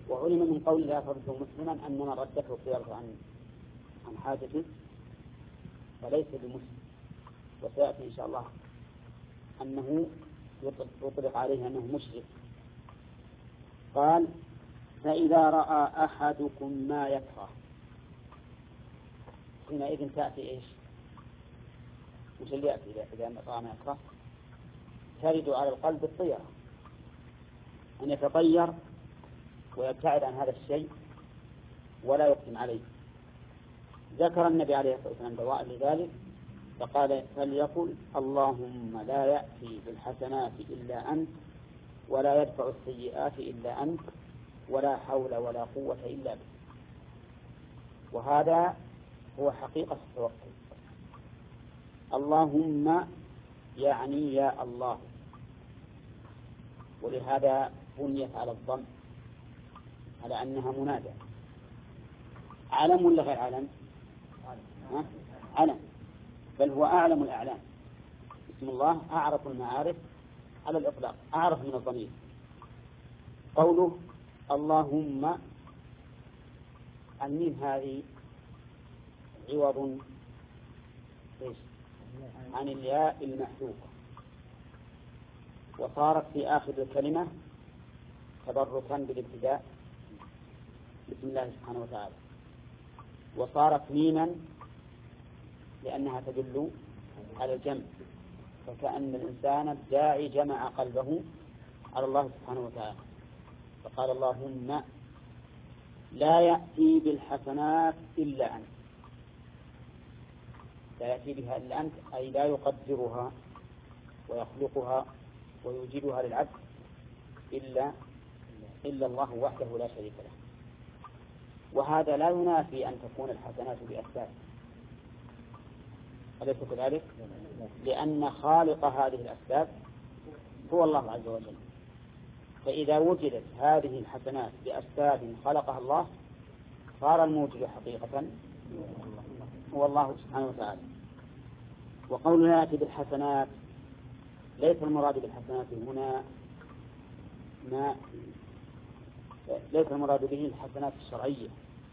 وعلم من قول لا ترده مسلما أن من ردته خيارته عن حاجته فليس بمسلم، وسيأتي إن شاء الله أنه يطلق عليه أنه مشرك. قال فإذا رأى أحدكم ما يكره حينئذ تأتي إيش؟ مش اللي يأتي إذا رأى ما يكره؟ ترد على القلب الطيرة، أن يتطير ويبتعد عن هذا الشيء ولا يقسم عليه. ذكر النبي عليه الصلاة والسلام دواء لذلك فقال فليقل اللهم لا يأتي بالحسنات إلا أنت ولا يدفع السيئات إلا أنت ولا حول ولا قوة إلا بك. وهذا هو حقيقة التوكل. اللهم يعني يا الله، ولهذا بنيت على الضم على أنها منادى. علم ولا غير علم؟ علم، بل هو أعلم الأعلام. اسم الله أعرف المعارف على الإطلاق، أعرف من الضمير. قوله اللهم، الميم هذه عوض عن الياء المحذوفة، وصارت في آخر الكلمة تبركا بالابتداء بسم الله سبحانه وتعالى، وصارت ميما لأنها تدل على الجمع، فكأن الإنسان الداعي جمع قلبه على الله سبحانه وتعالى. فقال اللهم لا يأتي بالحسنات إلا أنت، لا يأتي بها إلا أنت أي لا يقدرها ويخلقها ويوجدها للعبد إلا الله وحده لا شريك له. وهذا لا ينافي أن تكون الحسنات بأسباب، أليس كذلك؟ لأن خالق هذه الأسباب هو الله عز وجل، فإذا وجدت هذه الحسنات بأسباب خلقها الله صار الموجد حقيقة هو الله سبحانه وتعالى. وقول لا يأتي بالحسنات ليس المراد بالحسنات هنا ليس المراد به الحسنات الشرعية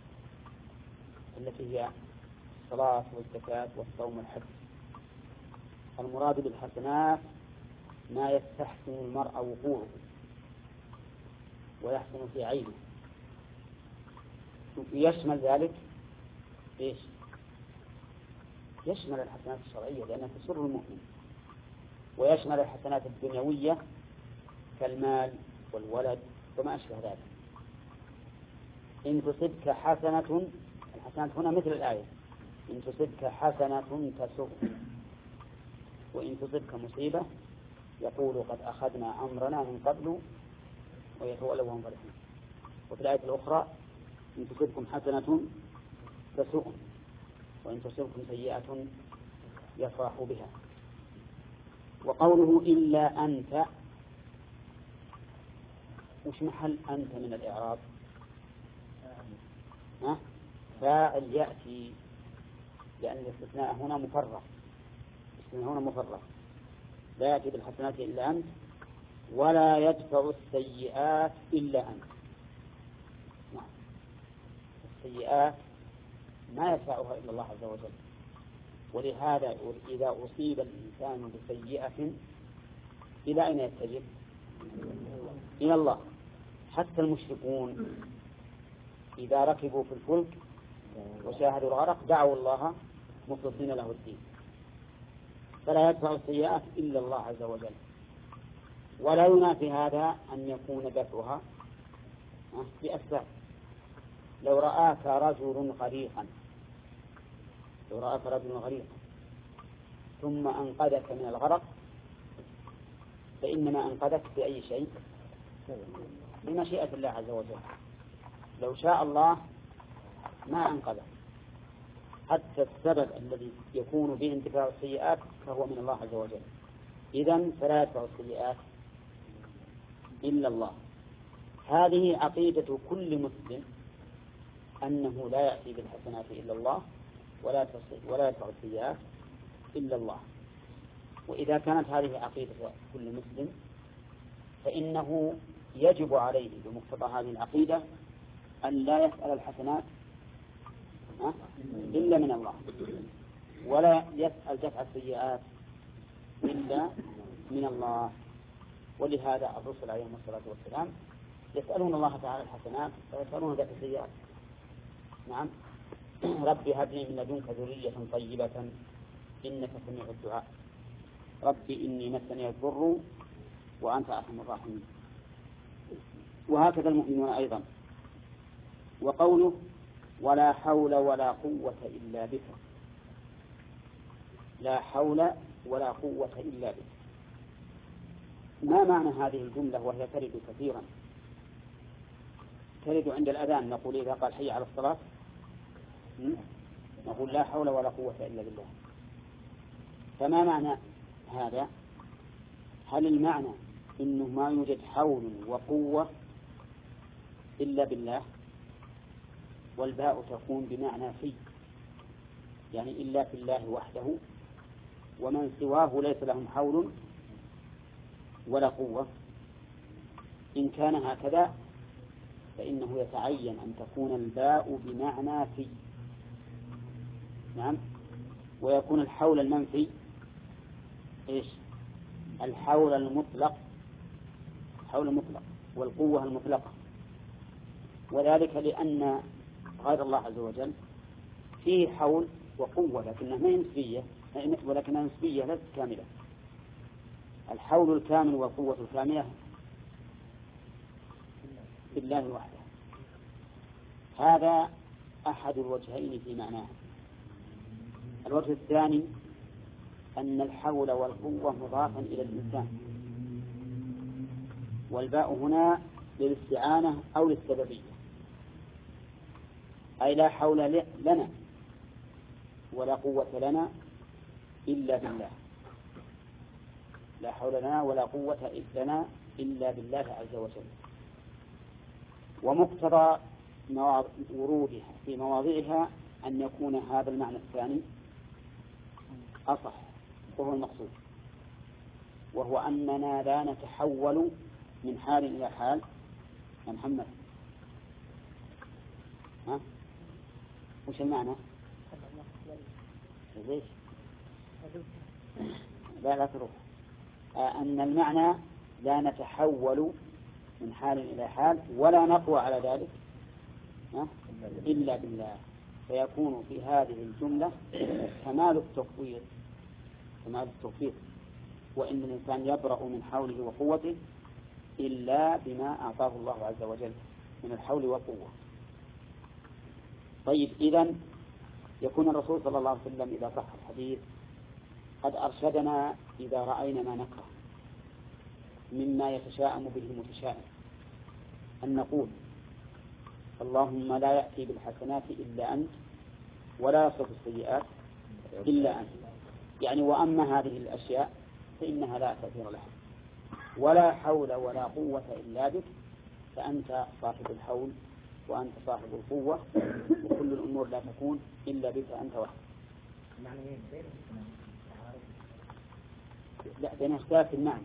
التي هي الصلاة والزكاة والصوم والحج. المراد بالحسنات ما يستحسن المرء وقوعه ويحسن في عينه، يشمل ذلك إيش؟ يشمل الحسنات الشرعية لأنها تسر المؤمن، ويشمل الحسنات الدنيوية كالمال والولد وما أشبه ذلك. إن تصبك حسنة، الحسنات هنا مثل الآية إن تصبك حسنة تسر، وإن تصبك مصيبة يقول قد أخذنا أمرنا من قبل ويتولوا وهم فرحون. وفي الآية الأخرى إن تصبكم حسنة تسؤ وإن تصبكم سيئة يفرحوا بها. وقوله إلا أنت، وش محل أنت من الإعراب؟ فاعل يأتي، لأن الاستثناء هنا مفرغ، لا يأتي بالحسنات إلا أنت ولا يدفع السيئات إلا أنت. السيئات ما يدفعها إلا الله عز وجل، ولهذا إذا أصيب الإنسان بسيئة إلى أين يتجه؟ إلى الله. حتى المشركون إذا ركبوا في الفلك وشاهدوا الغرق دعوا الله مخلصين له الدين. فلا يدفع السيئات إلا الله عز وجل. ولا ينافي هذا أن يكون دفعها بأسباب. لو رآك رجل غريقا ثم أنقذك من الغرق فإنما أنقذك بأي شيء؟ بمشيئة الله عز وجل. لو شاء الله ما أنقذك. حتى السبب الذي يكون به انتفاع السيئات فهو من الله عز وجل. إذن فلا يدفع السيئات إلا الله. هذه عقيدة كل مسلم، أنه لا يأتي بالحسنات إلا الله ولا يدفع السيئات إلا الله. وإذا كانت هذه عقيدة كل مسلم فإنه يجب عليه بمقتضى هذه العقيدة أن لا يسأل الحسنات إلا من الله، ولا يسأل دفع السيئات إلا من الله. ولهذا الرسل عليهم الصلاة والسلام يسألون الله تعالى الحسنات ويسألون دفع السيئات. نعم. ربي هب لي من لدنك ذرية طيبة إنك سميع الدعاء، ربي إني مسني الضر وأنت أرحم الراحمين. وهكذا المؤمنون أيضا. وقوله ولا حول ولا قوة إلا بك، لا حول ولا قوة إلا بك. ما معنى هذه الجملة وهي ترد كثيرا؟ ترد عند الأذان، نقول إذا قال حي على الصلاة نقول لا حول ولا قوة إلا بالله. فما معنى هذا؟ هل المعنى إنه ما يوجد حول وقوة إلا بالله؟ والباء تكون بمعنى في، يعني إلا في الله وحده، ومن سواه ليس لهم حول ولا قوة. إن كان هكذا فإنه يتعين أن تكون الباء بمعنى في. نعم. ويكون الحول المنفي إيش؟ الحول المطلق، حول المطلق، والقوة المطلقة. وذلك لأن غير الله عز وجل فيه حول وقوة لكنها ما نسبية، ولكنها نسبية ليست كاملة. الحول الكامل والقوة الكاملة بالله وحده. هذا أحد الوجهين في معناه. الوجه الثاني أن الحول والقوة مضافا إلى الإنسان، والباء هنا للاستعانة أو للسببية، أي لا حول لنا ولا قوة لنا إلا بالله، لا حول لنا ولا قوة لنا إلا بالله عز وجل. ومقتضى ورودها في مواضعها أن يكون هذا المعنى الثاني أصح، وهو المقصود، وهو أننا لا نتحول من حال إلى حال. يا محمد، ها؟ وش المعنى؟ ليش؟ لا تروح. أن المعنى لا نتحول من حال إلى حال ولا نقوى على ذلك إلا بالله. فيكون في هذه الجملة كمال التفويض، كمال التوفيق، وإن الإنسان يبرأ من حوله وقوته إلا بما أعطاه الله عز وجل من الحول والقوة. طيب، إذن يكون الرسول صلى الله عليه وسلم إذا صح الحديث قد أرشدنا إذا رأينا ما نكره مما يتشاءم به المتشائم أن نقول اللهم لا يأتي بالحسنات إلا أنت ولا يصرف السيئات إلا أنت. يعني وأما هذه الأشياء فإنها لا تأثير لها، ولا حول ولا قوة إلا بك، فأنت صاحب الحول وأنت صاحب القوة، وكل الأمور لا تكون إلا بك أنت وحدك. لا، بين اختلاف المعنى.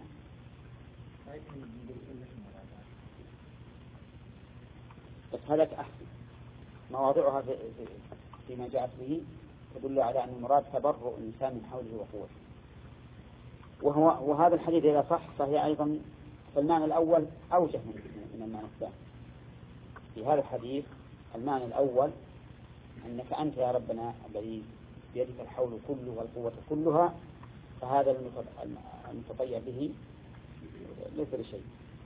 بس هذاك أحسن، مواضعها فيما جاءت به تدل على أن المراد تبرؤ الإنسان من حوله وقوته. وهذا الحديث إذا صح فهي أيضا فالمعنى الأول أوجه من المعنى الثاني. في هذا الحديث المعنى الأول أنك أنت يا ربنا الذي بيدك الحول كله والقوة كلها، فهذا المتطيع به ليس بشيء.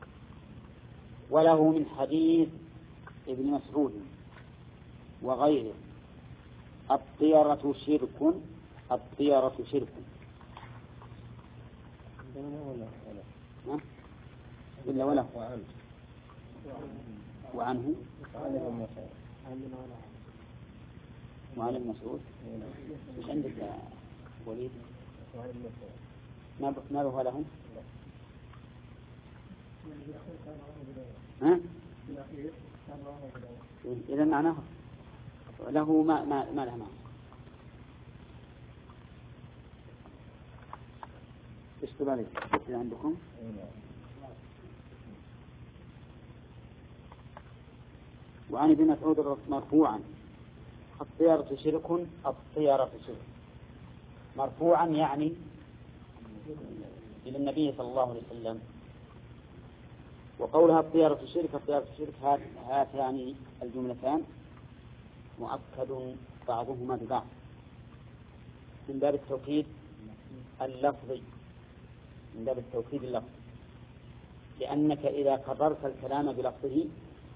وله من حديث ابن مسعود وغيره الطيرة شرك، الطيرة شرك. إلا وله وعنه وعن المسعود. مش عندك وليد؟ ما له لهم؟ ها؟ إذا معناه له ما له معنى. ايش تبالي عندكم؟ وعن ابن مسعود مرفوعا الطيرة شرك الطيرة شرك. مرفوعا يعني إلى النبي صلى الله عليه وسلم. وقولها الطيرة شرك الطيرة شرك هاتان الجملتان مؤكد بعضهما ببعض من باب التوكيد اللفظي، من باب التوكيد اللفظي، لأنك إذا قررت الكلام بلفظه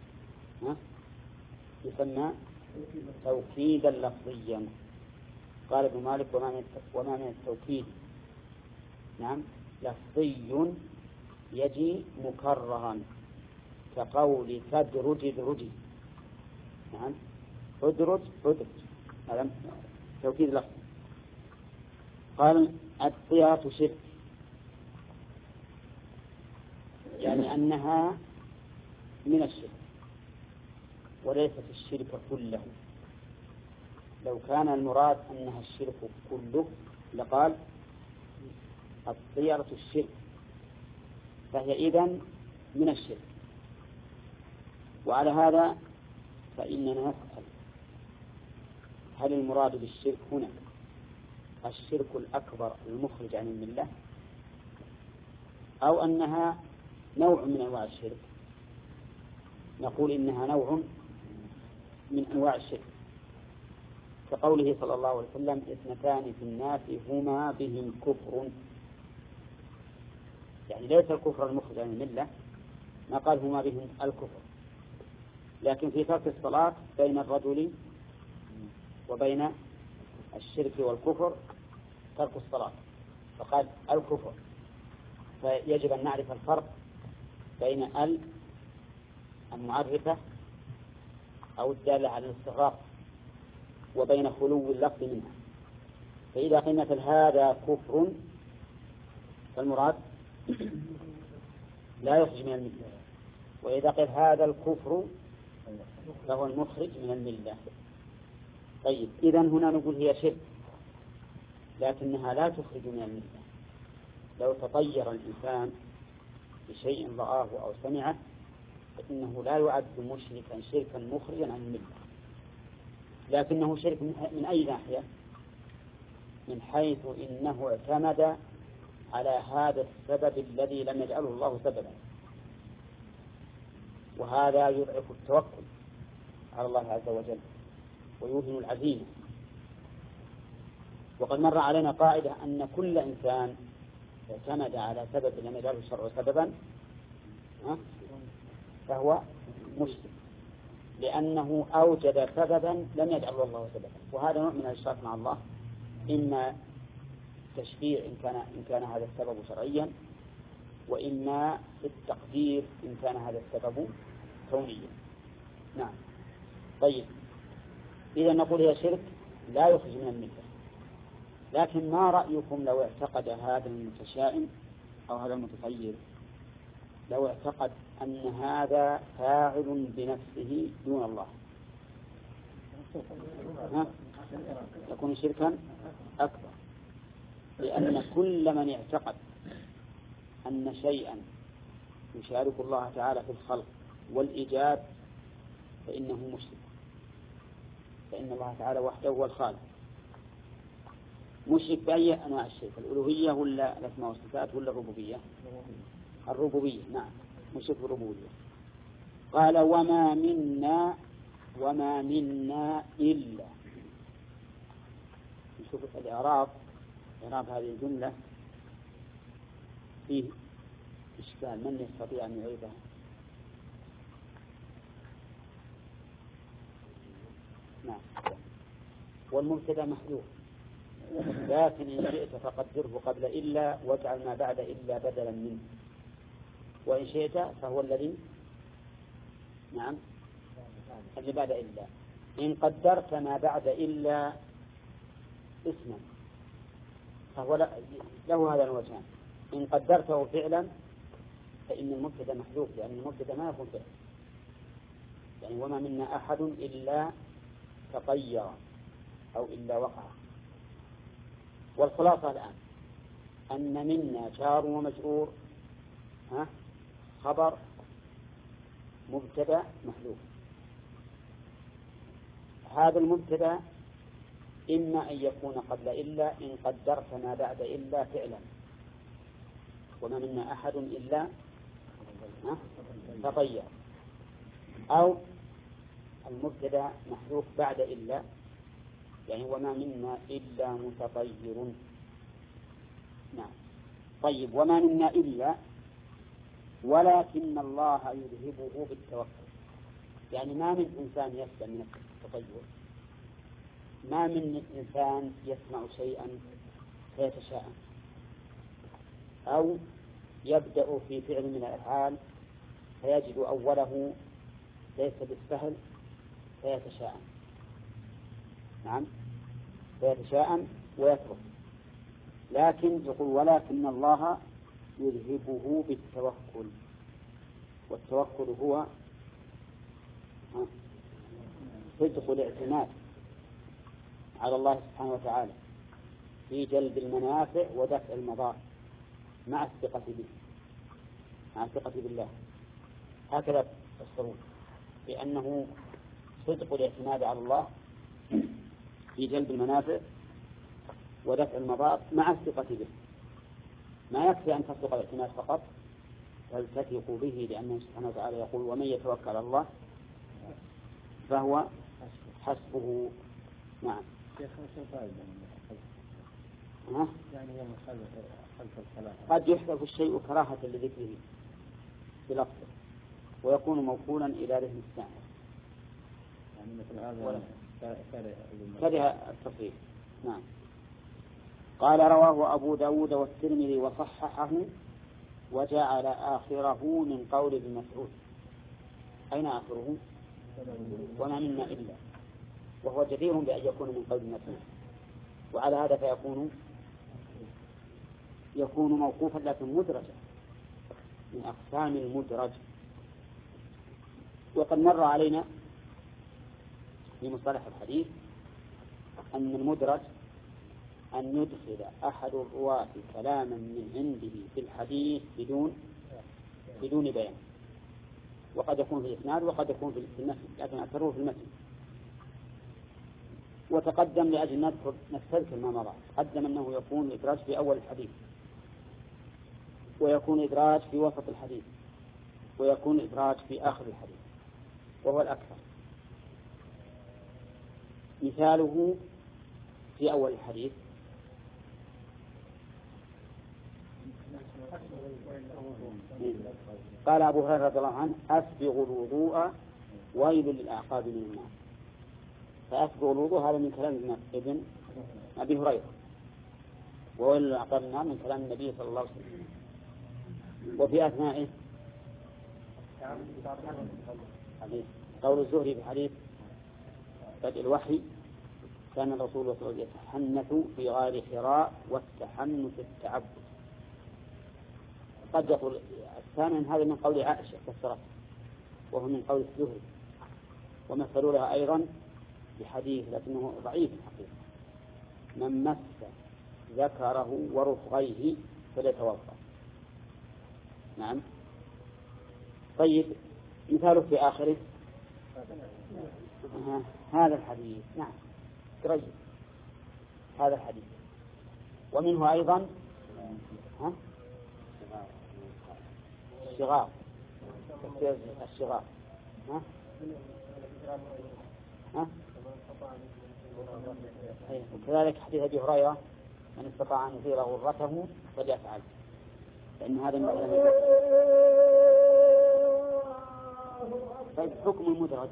يسمى توكيدا لفظيا. قال ابن مالك وما من التوكيد نعم لفظي يجي مكررا كقول فادرج ادرجي. نعم ادرج ادرج هذا توكيد لفظي. قال الطيرة شرك يعني أنها من الشرك وليست الشرك كله. لو كان المراد أنها الشرك كله لقال الطيرة الشرك، فهي إذن من الشرك. وعلى هذا فإننا نسأل هل المراد بالشرك هنا الشرك الأكبر المخرج عن الملة أو أنها نوع من أنواع الشرك؟ نقول إنها نوع من أنواع الشرك، كقوله صلى الله عليه وسلم اثنتان في الناس هما بهم كفر، يعني ليس الكفر المخرج عن الملة، ما قال هما بهم الكفر، لكن في ترك الصلاة بين الرجل وبين الشرك والكفر ترك الصلاة، فقال الكفر. فيجب أن نعرف الفرق بين المعرفة أو الدالة على الاستغراق وبين خلو اللفظ منها. فإذا قلنا هذا كفر فالمراد لا يخرج من الملة، وإذا قيل هذا الكفر فهو المخرج من الملة. طيب إذن هنا نقول هي شرك لكنها لا تخرج من الملة. لو تطير الإنسان بشيء رآه أو سمعه فإنه لا يعد مشركا شركا مخرجا عن الملة، لكنه شرك من أي ناحية؟ من حيث إنه اعتمد على هذا السبب الذي لم يجعله الله سببا، وهذا يضعف التوكل على الله عز وجل ويوهن العزيمة. وقد مر علينا قاعدة أن كل إنسان اعتمد على سبب لم يجعله الشرع سببا فهو مشرك، لأنه أوجد سببا لم يجعله الله سببا. وهذا نوع من الإشراك مع الله، إما تشريع إن كان هذا السبب شرعيا، وإما في التقدير إن كان هذا السبب كونيا. نعم. طيب إذا نقول هي شرك لا يخرج من الملة، لكن ما رأيكم لو اعتقد هذا المتشائم أو هذا المتطير لو اعتقد أن هذا فاعل بنفسه دون الله يكون شركا أكبر، لأن كل من اعتقد أن شيئا يشارك الله تعالى في الخلق والإيجاد فإنه مشرك، فإن الله تعالى وحده هو الخالق. مشرك بأي أنواع الشرك؟ الألوهية ولا الأسماء والصفات ولا الربوبية؟ الربوبية. نعم مشرك الربوبية. قال وما منا إلا. نشوف الإعراب هذه الجملة فيه إشكال، من يستطيع أن يعيدها؟ نعم. والمبتدأ محذوف، لكن إن شئت فقدره قبل إلا واجعل ما بعد إلا بدلا منه، وإن شئت فهو الذي نعم اللي بعد إلا. إن قدرت ما بعد إلا اسما فهو له هذا الوجهان. إن قدرته فعلا فإن المبتدأ محذوف، لأن المبتدأ ما يكون فعل، يعني وما منا أحد إلا تطير أو إلا وقع. والخلاصة الآن أن منا جار ومجرور خبر مبتدأ محذوف، هذا المبتدأ إما أن يكون قبل إلا إن قدرت ما بعد إلا فعلا، وما منا أحد إلا تطير، أو المبتدأ محذوف بعد إلا، يعني وما منا إلا متطير. نعم. طيب وما منا إلا ولكن الله يذهبه بالتوكل، يعني ما من إنسان يسلم من التطير، ما من إنسان يسمع شيئا فيتشاءم أو يبدأ في فعل من الأفعال فيجد أوله ليس بالسهل فيتشاءم. نعم، فيتشاءم ويترك، لكن يقول ولكن الله يذهبه بالتوكل، والتوكل هو صدق الاعتماد على الله سبحانه وتعالى في جلب المنافع ودفع المضار مع الثقة به، مع الثقة بالله. هكذا تفسرون، بأنه صدق الاعتماد على الله في جلب المنافع ودفع المضار مع الثقة به. ما يكفي أن تصدق الاعتماد فقط، بل تثق به، لأنه سبحانه وتعالى يقول ومن يتوكل على الله فهو حسبه. نعم. قد يحذف الشيء كراهة لذكره بلفظه ويكون موصولا إلى ذهن السامع، يعني مثل هذا كره التصريف. نعم. قال رواه أبو داود والترمذي وصححه وجعل آخره من قول ابن مسعود. أين آخره؟ وما منا إلا، وهو جدير بأن يكون من قول ابن مسعود، وعلى هذا يكون موقوفا لكن مدرجا من أقسام المدرج. وقد مر علينا في مصطلح الحديث أن المدرج أن يدخل أحد الرواة كلاما من عنده في الحديث بدون بيان، وقد يكون في الإسناد وقد يكون في المتن، لكن أكثره في المتن. وتقدم لأجل نستذكر ما مضى، تقدم أنه يكون إدراج في أول الحديث، ويكون إدراج في وسط الحديث، ويكون إدراج في آخر الحديث، وهو الأكثر. مثاله في أول الحديث قال أبو هريرة رضي الله عنه أسبغ الوضوء ويل للأعقاب من النار. فأسبغ الوضوء هذا من كلام ابن أبي هريرة، وويل للأعقاب من النار من كلام النبي صلى الله عليه وسلم. وفي أثنائه قول الزهري في حديث بدء الوحي كان الرسول صلى الله عليه وسلم يتحنث في غار حراء والتحنث التعبد. قد يقول الثاني هذا من قول عائشة فسرت، وهو من قول الزهري، ومثلوا لها أيضا بحديث لكنه ضعيف الحقيقة: من مس ذكره ورفغيه فليتوضأ. نعم. طيب مثاله في آخره هذا الحديث. نعم ترجم هذا الحديث. ومنه أيضا الشغار، الشغار وكذلك حديث أبي هريرة من استطاع أن يزيل غرته فليفعل، لأن هذا من كلام. طيب حكم المدرج،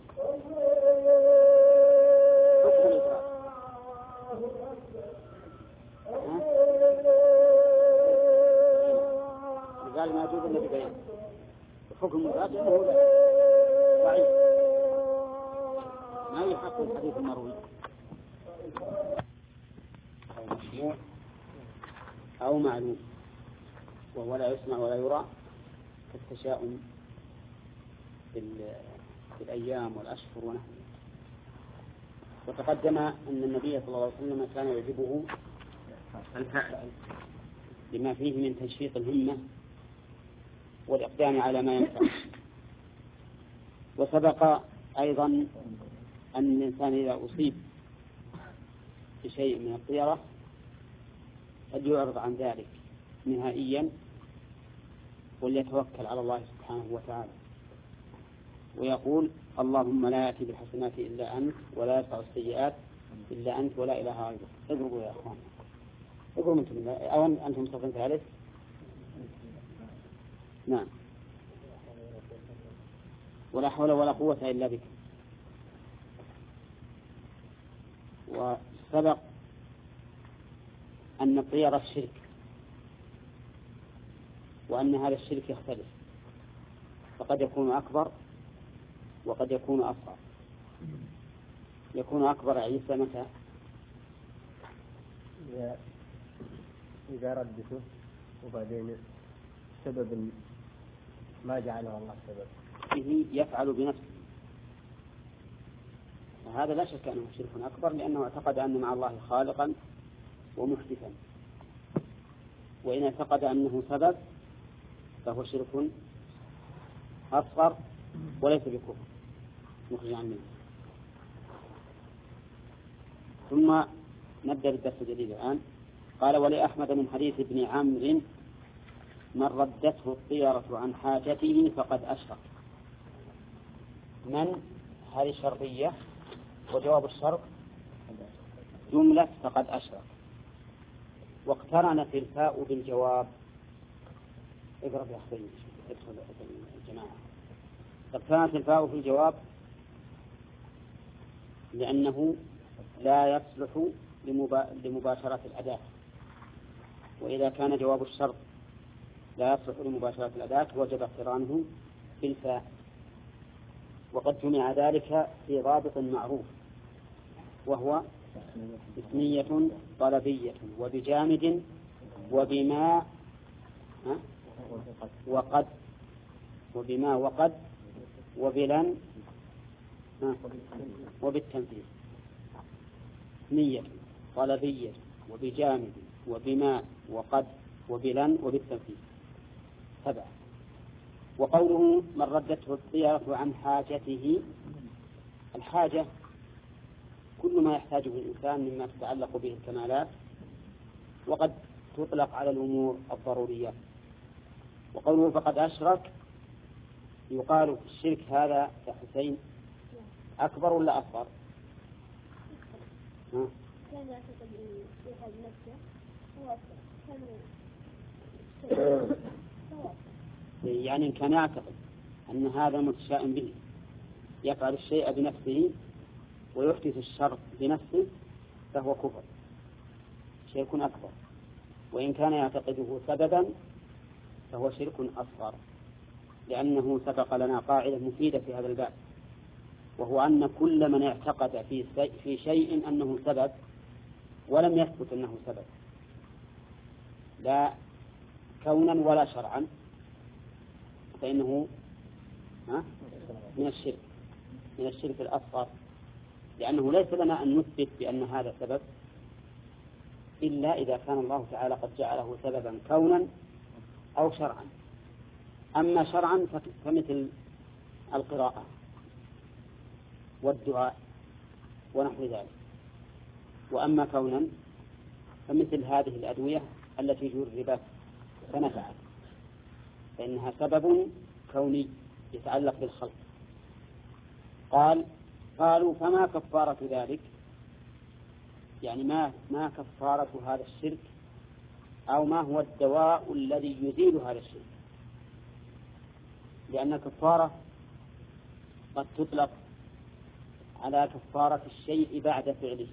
حكم الإدراج قال ما يجوز إلا ببيان. حكم المدرج أنه ضعيف ما يحق الحديث المروي أو مسموع أو معلوم، وهو لا يسمع ولا يرى كالتشاؤم في الأيام والأشهر ونحوه. وتقدم أن النبي صلى الله عليه وسلم كان يعجبه الفعل لما فيه من تنشيط الهمة والإقدام على ما ينفع. وسبق أيضا أن الإنسان إذا أصيب بشيء من الطيرة فليعرض عن ذلك نهائيا وليتوكل على الله سبحانه وتعالى ويقول اللهم لا يأتي بالحسنات إلا أنت ولا يدفع السيئات إلا أنت ولا إله غيرك. اضربوا يا أخوان، اضربوا أنتم، أو أنتم صف ثالث. نعم. ولا حول ولا قوة إلا بك. وسبق أن الطيرة الشرك، وأن هذا الشرك يختلف، فقد يكون أكبر وقد يكون أصغر. يكون أكبر عيسى متى؟ إذا ردته وبعدين سبب ما جعله الله سبب به يفعل بنفسه، وهذا لا شك أنه شرك أكبر، لأنه اعتقد أن مع الله خالقا ومحدثا. وإن اعتقد أنه سبب فهو شرك أصغر وليس بكفر مخرج عنه. ثم نبدأ بالدرس الجديد الآن. قال ولأحمد من حديث ابن عمرو من ردته الطيرة عن حاجته فقد أشرك. من هذه الشرطية، وجواب الشرط جملة فقد أشرك، واقترنت الفاء بالجواب. اقرب يا أخي ادخل الجماعة. اقترنت الفاء في الجواب لأنه لا يصلح لمباشرة الأداة، وإذا كان جواب الشرط لا يصلح لمباشرة الأداة وجب اقترانه بالفاء. وقد جمع ذلك في ضابط معروف، وهو اسمية طلبية وبجامد وبما وقد وبلن وبالتنفيذ. اسمية طلبية وبجامد وبما وقد وبلن وبالتنفيذ 7. وقوله من ردته الطيرة عن حاجته، الحاجة كل ما يحتاجه الإنسان مما تتعلق به الكمالات، وقد تطلق على الأمور الضرورية. وقوله فقد أشرك، يقال في الشرك هذا يا حسين أكبر ولا أصغر؟ كان يعتقد في حال نفسه هو أكبر. يعني كان يعتقد أن هذا متشائم به يفعل الشيء بنفسه ويحدث الشر بنفسه فهو كفر، شرك أكبر. وإن كان يعتقده سببا فهو شرك أصغر، لأنه سبق لنا قاعدة مفيدة في هذا الباب، وهو أن كل من اعتقد في شيء أنه سبب ولم يثبت أنه سبب لا كونا ولا شرعا فإنه من الشرك الأصغر، لأنه ليس لنا أن نثبت بأن هذا سبب إلا إذا كان الله تعالى قد جعله سببا كونا أو شرعا. أما شرعا فمثل القراءة والدعاء ونحو ذلك، وأما كونا فمثل هذه الأدوية التي جربت فنفعت، فإنها سبب كوني يتعلق بالخلق. قالوا فما كفارة ذلك، يعني ما كفارة هذا الشرك، أو ما هو الدواء الذي يزيل هذا الشرك؟ لأن الكفارة قد تطلق على كفارة الشيء بعد فعله،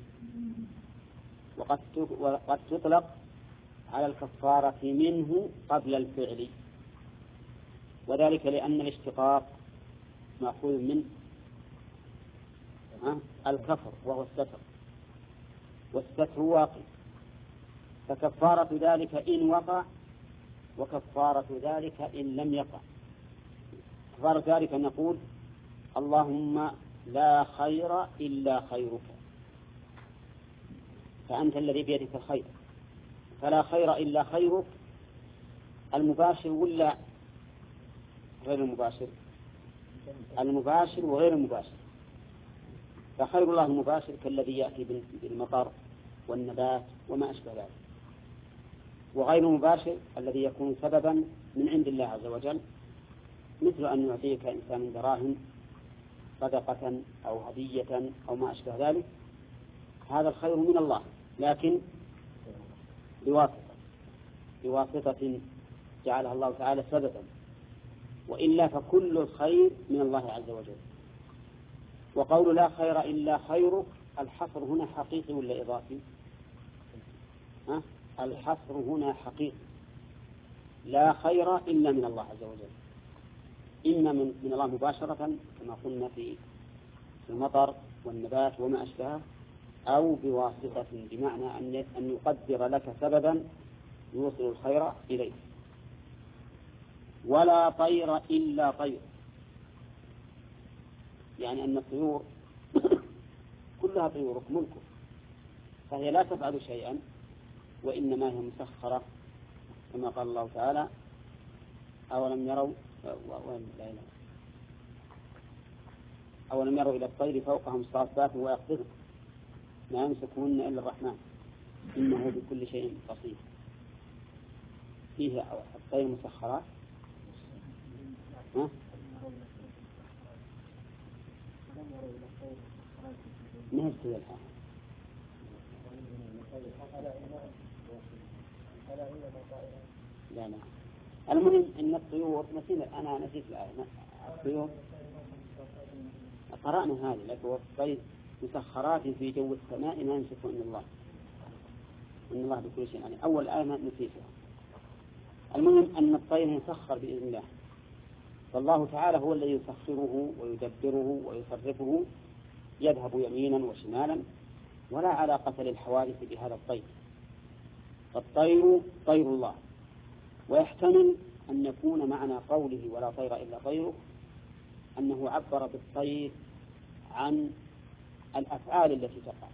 وقد تطلق على الكفارة منه قبل الفعل، وذلك لأن الاشتقاق مأخوذ من الكفر وهو الستر، والستر واقع، فكفارة ذلك إن وقع وكفارة ذلك إن لم يقع. كفارة ذلك نقول اللهم لا خير إلا خيرك، فأنت الذي بيدك الخير، فلا خير إلا خيرك، المباشر ولا غير المباشر؟ المباشر وغير المباشر. فخير الله المباشر كالذي يأتي بالمطر والنبات وما أشبه ذلك. وغير مباشر الذي يكون سببا من عند الله عز وجل، مثل أن يعطيك إنسان دراهم صدقة أو هدية أو ما أشبه ذلك، هذا الخير من الله لكن بواسطة جعلها الله تعالى سببا، وإلا فكل الخير من الله عز وجل. وقول لا خير إلا خيرك، الحصر هنا حقيقي ولا إضافي؟ الحصر هنا حقيقي، لا خير إلا من الله عز وجل، إما من الله مباشرة كما قلنا في المطر والنبات وما أشبهه، أو بواسطة بمعنى أن يقدر لك سببا يوصل الخير إليك. ولا طير إلا طير، يعني أن الطيور كلها طيورك ملكك، فهي لا تفعل شيئا وإنما هي مسخرة كما قال الله تعالى أولم يروا إلى الطير فوقهم صافات ويقبضن ما يمسكهن إلا الرحمن إنه بكل شيء بصير. فيها الطير مسخرات ما هي لا المهم أن الطيور أنا نسيت الآية. الطيور قرأنا هذه، لكن الطير مسخرات في جو السماء ما يمسكه إلا الله، إن الله بكل شيء يعني أول آية نسيتها. المهم أن الطير يسخر بإذن الله، فالله تعالى هو الذي يسخره ويدبره ويصرفه، يذهب يمينا وشمالا، ولا علاقة للحوادث بهذا الطير. فالطير طير الله. ويحتمل أن يكون معنى قوله ولا طير إلا طيره أنه عبر بالطير عن الأفعال التي تقع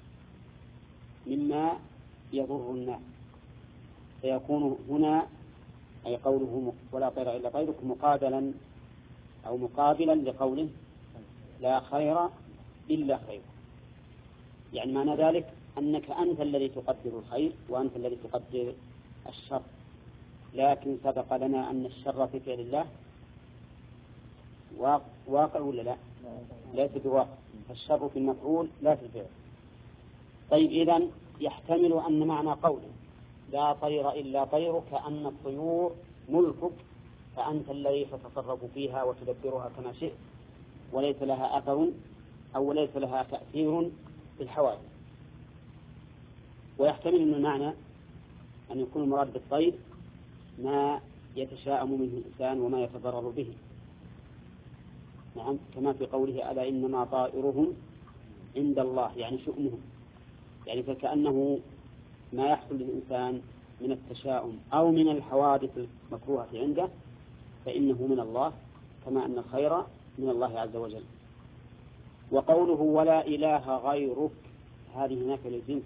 مما يضر الناس، فيكون هنا أي قوله ولا طير إلا طيرك مقابلا أو مقابلا لقوله لا خير إلا خير، يعني معنى ذلك أنك أنت الذي تقدر الخير وأنت الذي تقدر الشر، لكن سبق لنا أن الشر في فعل الله واقع ولا لا؟ ليس بواقع، الشر في المفعول لا في الفعل. طيب إذن يحتمل أن معنى قوله لا طير إلا طيرك كأن الطيور ملكك، فأنت الذي تتصرف فيها وتدبرها كما شئت، وليس لها أثر أو ليس لها تأثير في الحوادث. ويحتمل أن المعنى أن يكون المراد بالطير ما يتشاءم منه الإنسان وما يتضرر به، نعم، كما في قوله ألا إنما طائرهم عند الله، يعني شؤمهم، يعني فكأنه ما يحصل للإنسان من التشاؤم أو من الحوادث المكروهة عنده فإنه من الله، كما أن الخير من الله عز وجل. وقوله ولا إله غيرك، هذه هناك للجنس،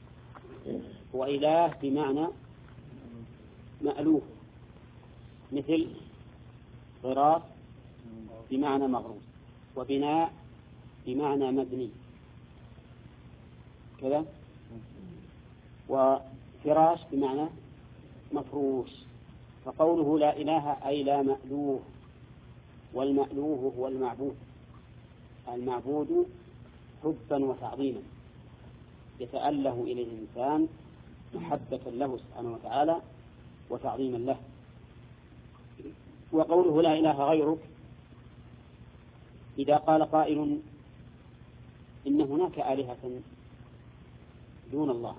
وإله بمعنى مألوف، مثل غراس بمعنى مغروس، وبناء بمعنى مبني كذا، وفراش بمعنى مفروش. فقوله لا إله أي لا مألوه، والمألوه هو المعبود، المعبود حبا وتعظيما يتأله إليه الإنسان محبة له سبحانه وتعالى وتعظيما له. وقوله لا إله غيرك، إذا قال قائل إن هناك آلهة دون الله،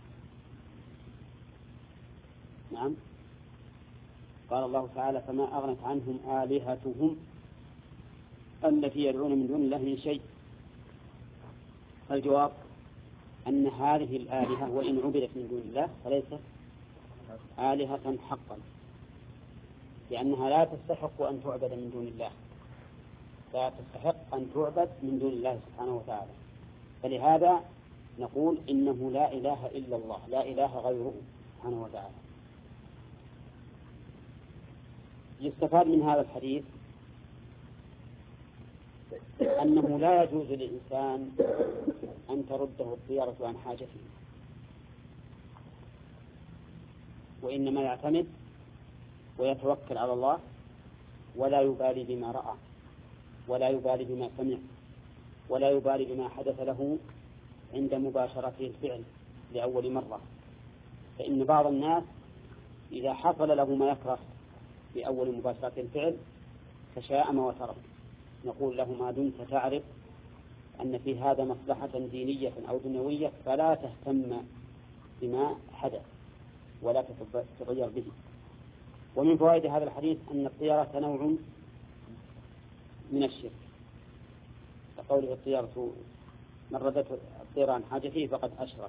نعم، قال الله تعالى فما أغنت عنهم آلهتهم التي يدعون من دون الله من شيء. فالجواب أن هذه الآلهة وإن عبدت من دون الله فليست آلهة حقا، لأنها لا تستحق أن تعبد من دون الله، لا تستحق أن تعبد من دون الله سبحانه وتعالى. فلهذا نقول إنه لا إله إلا الله، لا إله غيره سبحانه وتعالى. يستفاد من هذا الحديث أنه لا يجوز للإنسان أن ترده الطيارة عن حاجته، وإنما يعتمد ويتوكل على الله ولا يبالي بما رأى ولا يبالي بما سمع ولا يبالي بما حدث له عند مباشرته الفعل لأول مرة. فإن بعض الناس إذا حصل له ما يكره بأول مباشرة الفعل تشاءم وترك. نقول له ما دمت تعرف أن في هذا مصلحة دينية أو دنيوية فلا تهتم بما حدث ولا تتغير به. ومن فوائد هذا الحديث أن الطيرة نوع من الشرك، كقوله الطيرة من ردت الطيرة عن حاجته فقد أشرك.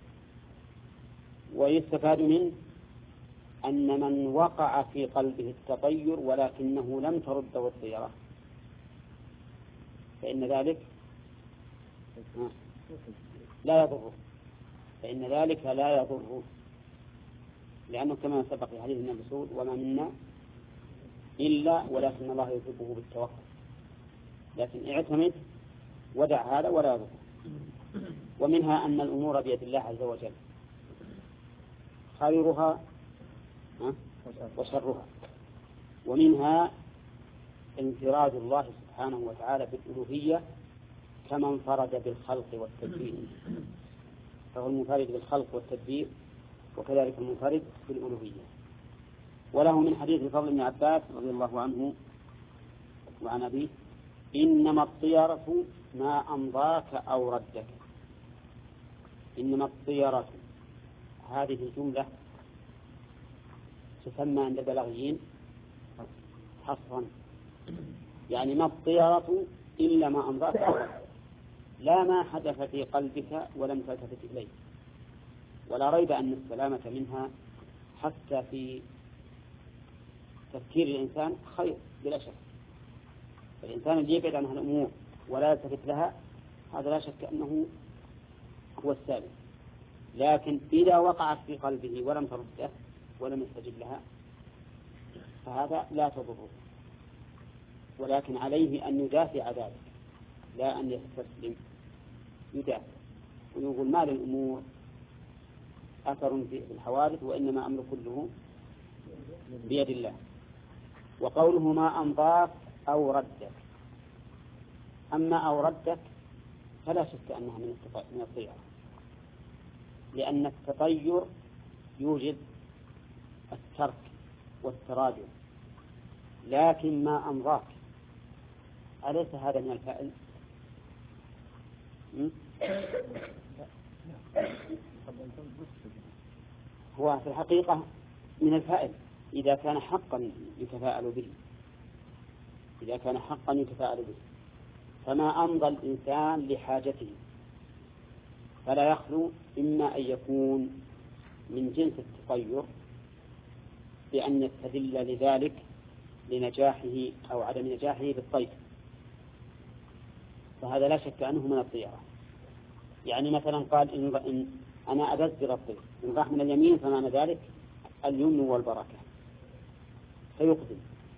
ويستفاد منه أن من وقع في قلبه التطير ولكنه لم ترده الطيرة فإن ذلك لا يضره، فإن ذلك لا يضره، لأنه كما سبق في حديث ابن مسعود وما منا إلا ولكن الله يثبه بالتوكل. لكن اعتمد ودع هذا ولا يضره. ومنها أن الأمور بيد الله عز وجل خيرها وشرها. ومنها انفراد الله سبحانه وتعالى بالألوهية كما انفرد بالخلق والتدبير، فهو المنفرد بالخلق والتدبير وكذلك المنفرد بالألوهية. وله من حديث الفضل بن عباس رضي الله عنه وعن أبيه إنما الطيرة ما أمضاك أو ردك. إنما الطيرة هذه الجملة تسمى عند البلاغيين حصرا، يعني ما الطيرة إلا ما أمضاك أو ردك، لا ما حدث في قلبك ولم تلتفت إليه. ولا ريب أن السلامة منها حتى في تفكير الإنسان خير بلا شك. الإنسان اللي يبعد عن الأمور ولا يلتفت لها هذا لا شك أنه هو السالم. لكن إذا وقعت في قلبه ولم ترده ولم يستجب لها فهذا لا تضره، ولكن عليه أن يدافع ذلك لا أن يستسلم، يدافع ويقول ما للأمور أثر في الحوادث وإنما أمر كله بيد الله. وقوله ما أمضاك أو ردك، أما أو ردك فلا شك أنها من الطيرة، لأن التطير يوجد الترك والتراجع، لكن ما أمضاك أليس هذا من الفاعل؟ هو في الحقيقة من الفاعل إذا كان حقا يتفاءل به، إذا كان حقا يتفاءل به. فما أمضى الإنسان لحاجته فلا يخلو إما أن يكون من جنس التطير بأن يستدل لذلك لنجاحه أو عدم نجاحه بالطير، فهذا لا شك أنه من الطيرة. يعني مثلا قال إن أنا أبذر الطير إن راح من اليمين فمعنى ذلك اليمن والبركة فيقدم،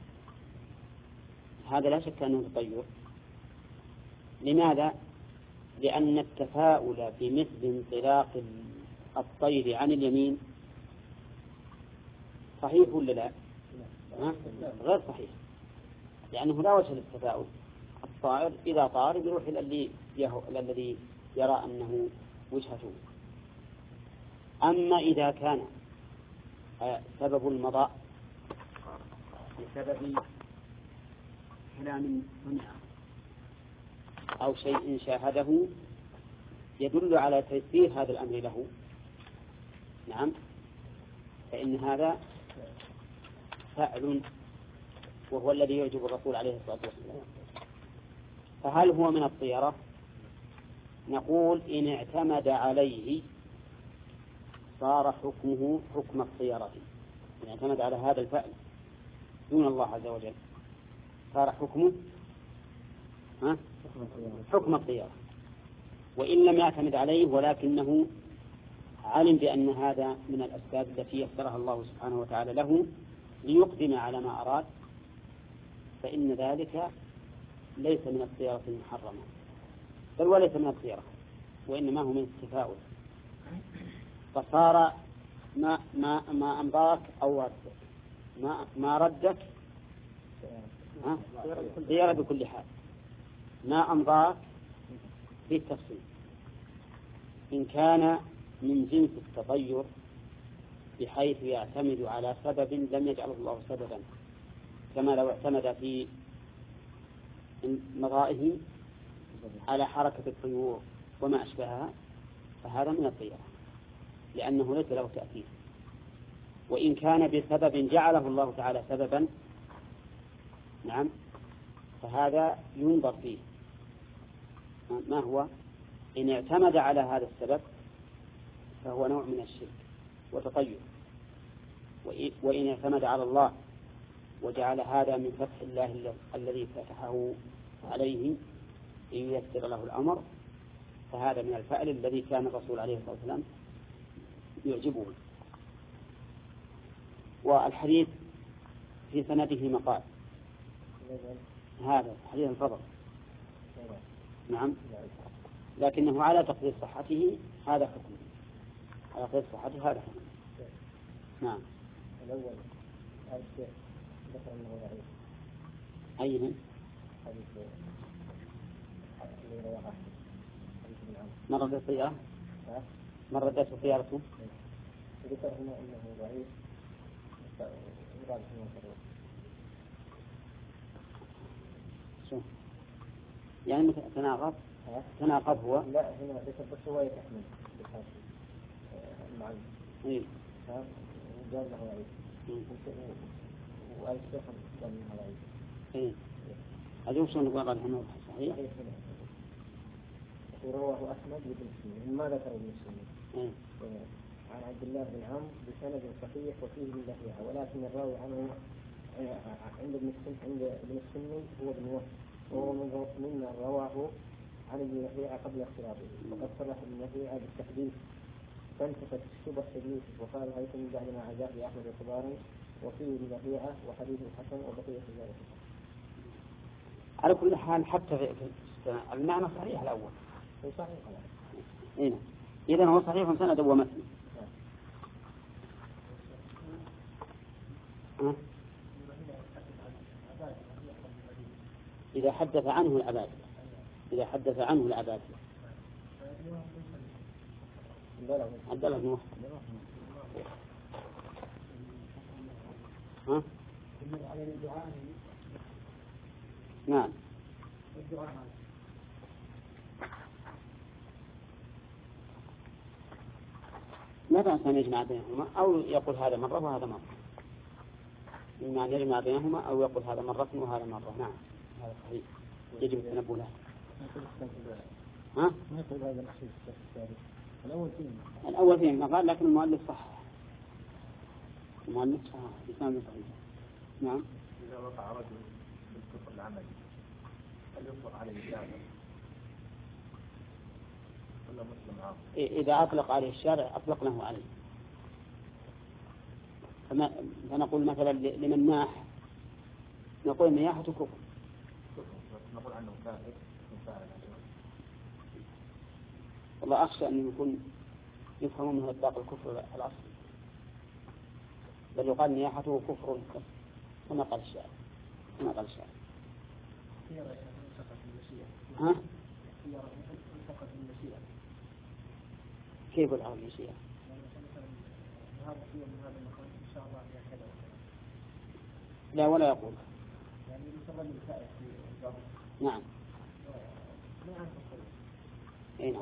هذا لا شك أنه تطير. لماذا؟ لأن التفاؤل بمثل انطلاق الطير عن اليمين صحيح ولا لا؟ غير صحيح، لأنه لا وجه للتفاؤل. الطائر إذا طار يروح إلى الذي يرى أنه وجهته. أما إذا كان سبب المضاء بسبب كلام سمع أو شيء شاهده يدل على تيسير هذا الأمر له، نعم، فإن هذا فعل وهو الذي يعجب الرسول عليه الصلاة والسلام. فهل هو من الطيرة؟ نقول إن اعتمد عليه صار حكمه حكم الطيرة، إن اعتمد على هذا الفعل دون الله عز وجل صار حكمه حكم الطيرة. وإن لم يعتمد عليه ولكنه علم بأن هذا من الأسباب التي يسرها الله سبحانه وتعالى له ليقدم على ما أراد، فإن ذلك ليس من الطيرة المحرمة، بل وليس من الطيرة، وإنما هو من التفاؤل، فصار ما أمضاك أو ردك، ما ردك طيرة بكل حال، ما أمضاك في التفصيل. إن كان من جنس التطير بحيث يعتمد على سبب لم يجعله الله سببا، كما لو اعتمد في مضائه على حركة الطيور وما أشبهها، فهذا من الطيرة لأنه ليس له تأثير. وإن كان بسبب جعله الله تعالى سببا، نعم، فهذا ينظر فيه ما هو. إن اعتمد على هذا السبب فهو نوع من الشرك وتطير، وإن اعتمد على الله وجعل هذا من فتح الله الذي فتحه عليه لييسر له الأمر، فهذا من الفعل الذي كان الرسول عليه الصلاة والسلام يعجبه. والحديث في سنده مقال، هذا حديث الفضل، نعم، لكنه على تقدير صحته هذا حكم، على تقدير صحته هذا حكم. نعم. الأول الشيء ذكر أنه ضعيف. أيه؟ حديث اللي رواه أحمد، حديث ابن عمرو. من ردت الطيارة؟ من ردت طيارته؟ ذكر هنا أنه ضعيف، يراد هنا ضعيف. شو؟ يعني تناقض؟ تناقض هو؟ لا، هنا ذكر بس رواية أحمد المعلم. إيه. وقال له ضعيف. وقال الشيخ قال له ضعيف. إيه. أجوب شو نقول عنه صحيح؟ ورواه أحمد بن سنين، ما ذكر ابن سنين. عن عبد الله بن عمرو بسند صحيح وفيه من لهيعة، ولكن الراوي عنه عند ابن السني هو ابن وهب، وهو ممن رواه عن ابن لهيعة قبل اختلافه، وقد صرح ابن لهيعة بالتحديث فانتفت الشبه الحديث، وقال هيثم بعد ما عزاه لأحمد الخضاري وفيه ابن لهيعة وحديث الحسن وبقية ذلك. على كل حال حتى في المعنى صحيح الأول. صحيح. إيه. إذن هو صحيح سند ومتن. إذا حدث عنه العباد، إذا حدث عنه العباد. عبد الله بن وهب. ها؟ نعم. لا بأس أن يجمع بينهما، أو يقول هذا مرة وهذا مرة، إما أن يجمع بينهما أو يقول هذا مرة وهذا مرة. نعم، هذا صحيح، يجب التنبه له. ها؟ ما يقول هذا الأخير الثالث. الأول فيه ما قال، لكن المؤلف صح، المؤلف صح، إسناده صحيح. نعم. إذا وقع رجل بالكفر العملي هل يطلق عليه الشارع ولا مسلم عام؟ إذا أطلق عليه الشارع أطلقناه عليه. فنقول مثلا لمن ناح نقول النياحة كفر. نقول عنه كافر فاعل. والله أخشى أن يكون يفهم منه إطلاق الكفر الأصل، بل يقال نياحته كفر كما قال الشاعر. ها؟ كيف العرب المشيئة؟ لا ولا يقول. نعم. نعم.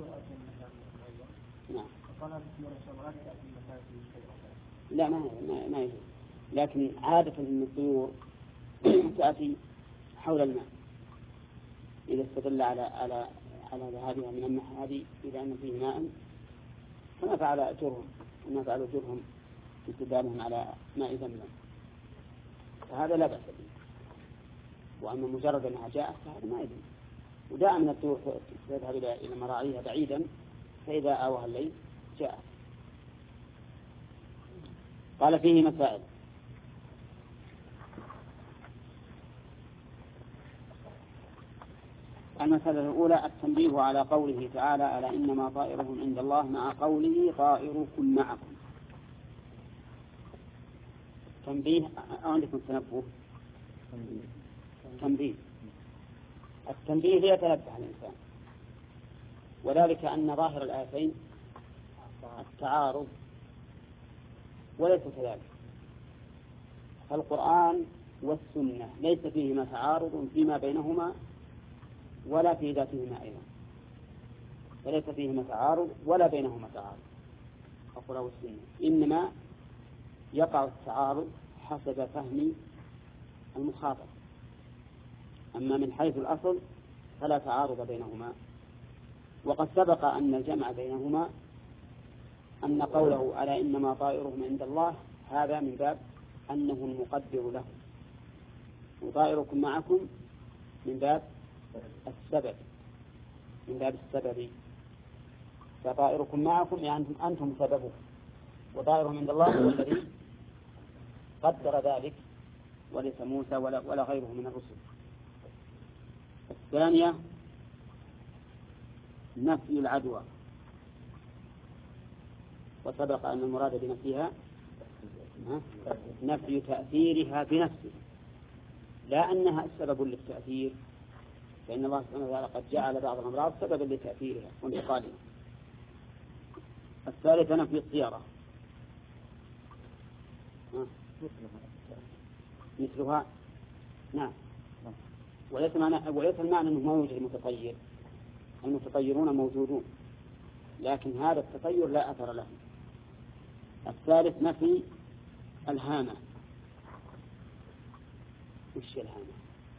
لا ما يجوز، لكن عادة أن الطيور تأتي حول الماء إذا استدل على ذهابها من الناحية هذه إذا أن فيه ماء، كما فعل جرهم، وما فعلوا جرهم استدلالهم على ماء زمزم، فهذا لا بأس به. وأما مجرد أنها جاءت فهذا ما يجوز. ودائما الطيور تذهب إلى مراعيها بعيدا، فإذا آوها الليل جاءت. قال فيه مسائل. المسألة الأولى التنبيه على قوله تعالى ألا إنما طائرهم عند الله مع قوله طائركم معكم. تنبيه عندكم تنبه. تنبيه التنبيه ليتنبه الإنسان، وذلك أن ظاهر الآيتين التعارض وليس كذلك. القرآن والسنة ليس فيهما تعارض فيما بينهما ولا في ذاتهما أيضا، فليس فيهما تعارض ولا بينهما تعارض القرآن والسنة، إنما يقع التعارض حسب فهم المخاطب. أما من حيث الأصل فلا تعارض بينهما. وقد سبق أن الجمع بينهما أن قوله ألا إنما طائرهم عند الله هذا من باب أنه المقدر له، وطائركم معكم من باب السبب، من باب السبب. فطائركم معكم يعني أنتم سببه، وطائرهم عند الله هو الذي قدر ذلك، وليس موسى ولا غيره من الرسل. الثانية نفي العدوى، وسبق أن المراد بنفيها نفي تأثيرها بنفسه، لا أنها السبب للتأثير، فإن الله سبحانه وتعالى قد جعل بعض الأمراض سببا لتأثيرها وانتقالها. الثالثة نفي الطيرة، مثلها نعم، وليس المعنى أنه ما يوجد متطير، المتطيرون موجودون لكن هذا التطير لا أثر له. الثالث نفي الهامة. وش الهامة؟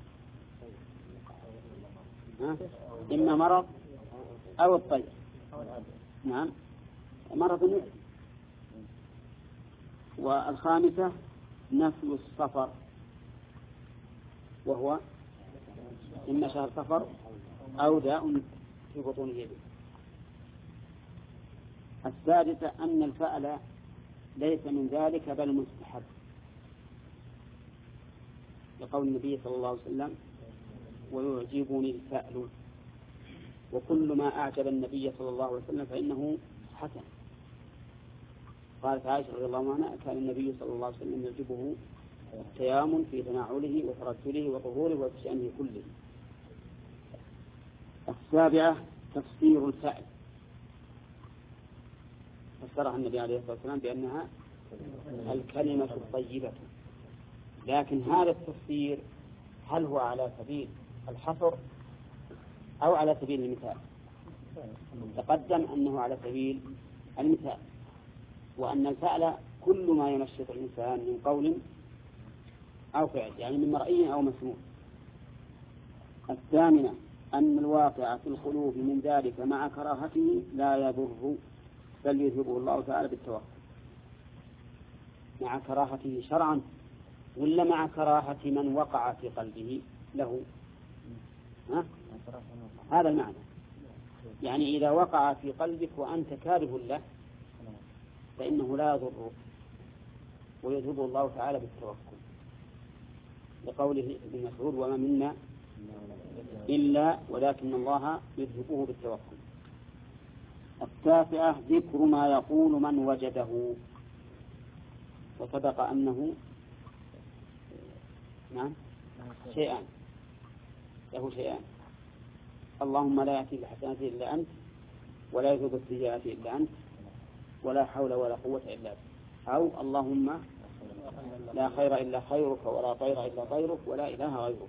إما مرض أو الطير. نعم مرض النعم. والخامسة نفي الصفر، وهو إما شهر صفر أو داء في بطون يده. السادسة أن الفأل ليس من ذلك بل مستحب، لقول النبي صلى الله عليه وسلم ويعجبني الفأل، وكل ما أعجب النبي صلى الله عليه وسلم فإنه حسن. قالت عائشة رضي الله عنها كان النبي صلى الله عليه وسلم يعجبه التيامن في تناوله وترتله وطهوره وفي شأنه كله. السابعة تفسير الفأل، فسرها النبي عليه الصلاة والسلام بأنها الكلمة الطيبة، لكن هذا التفسير هل هو على سبيل الحصر أو على سبيل المثال؟ تقدم أنه على سبيل المثال، وأن الفعل كل ما ينشط الإنسان من قول أو فعل، يعني من مرئي أو مسموع. الثامنة أن الواقع في الخلوف من ذلك مع كراهته لا يضر بل يذهبه الله تعالى بالتوكل. مع كراهته شرعا ولا مع كراهة من وقع في قلبه له؟ هذا المعنى. يعني إذا وقع في قلبك وأنت كاره له فإنه لا يضر ويذهبه الله تعالى بالتوكل، لقوله ابن مسعود وما منا إلا ولكن الله يذهبه بالتوكل. التاسعة ذكر ما يقول من وجده، وسبق أنه نعم شيئان، له شيئان: اللهم لا يأتي بحسنات إلا أنت، ولا يذهب السيئات إلا أنت، ولا حول ولا قوة إلا بك، أو اللهم لا خير إلا خيرك ولا طير إلا طيرك ولا إله غيرك.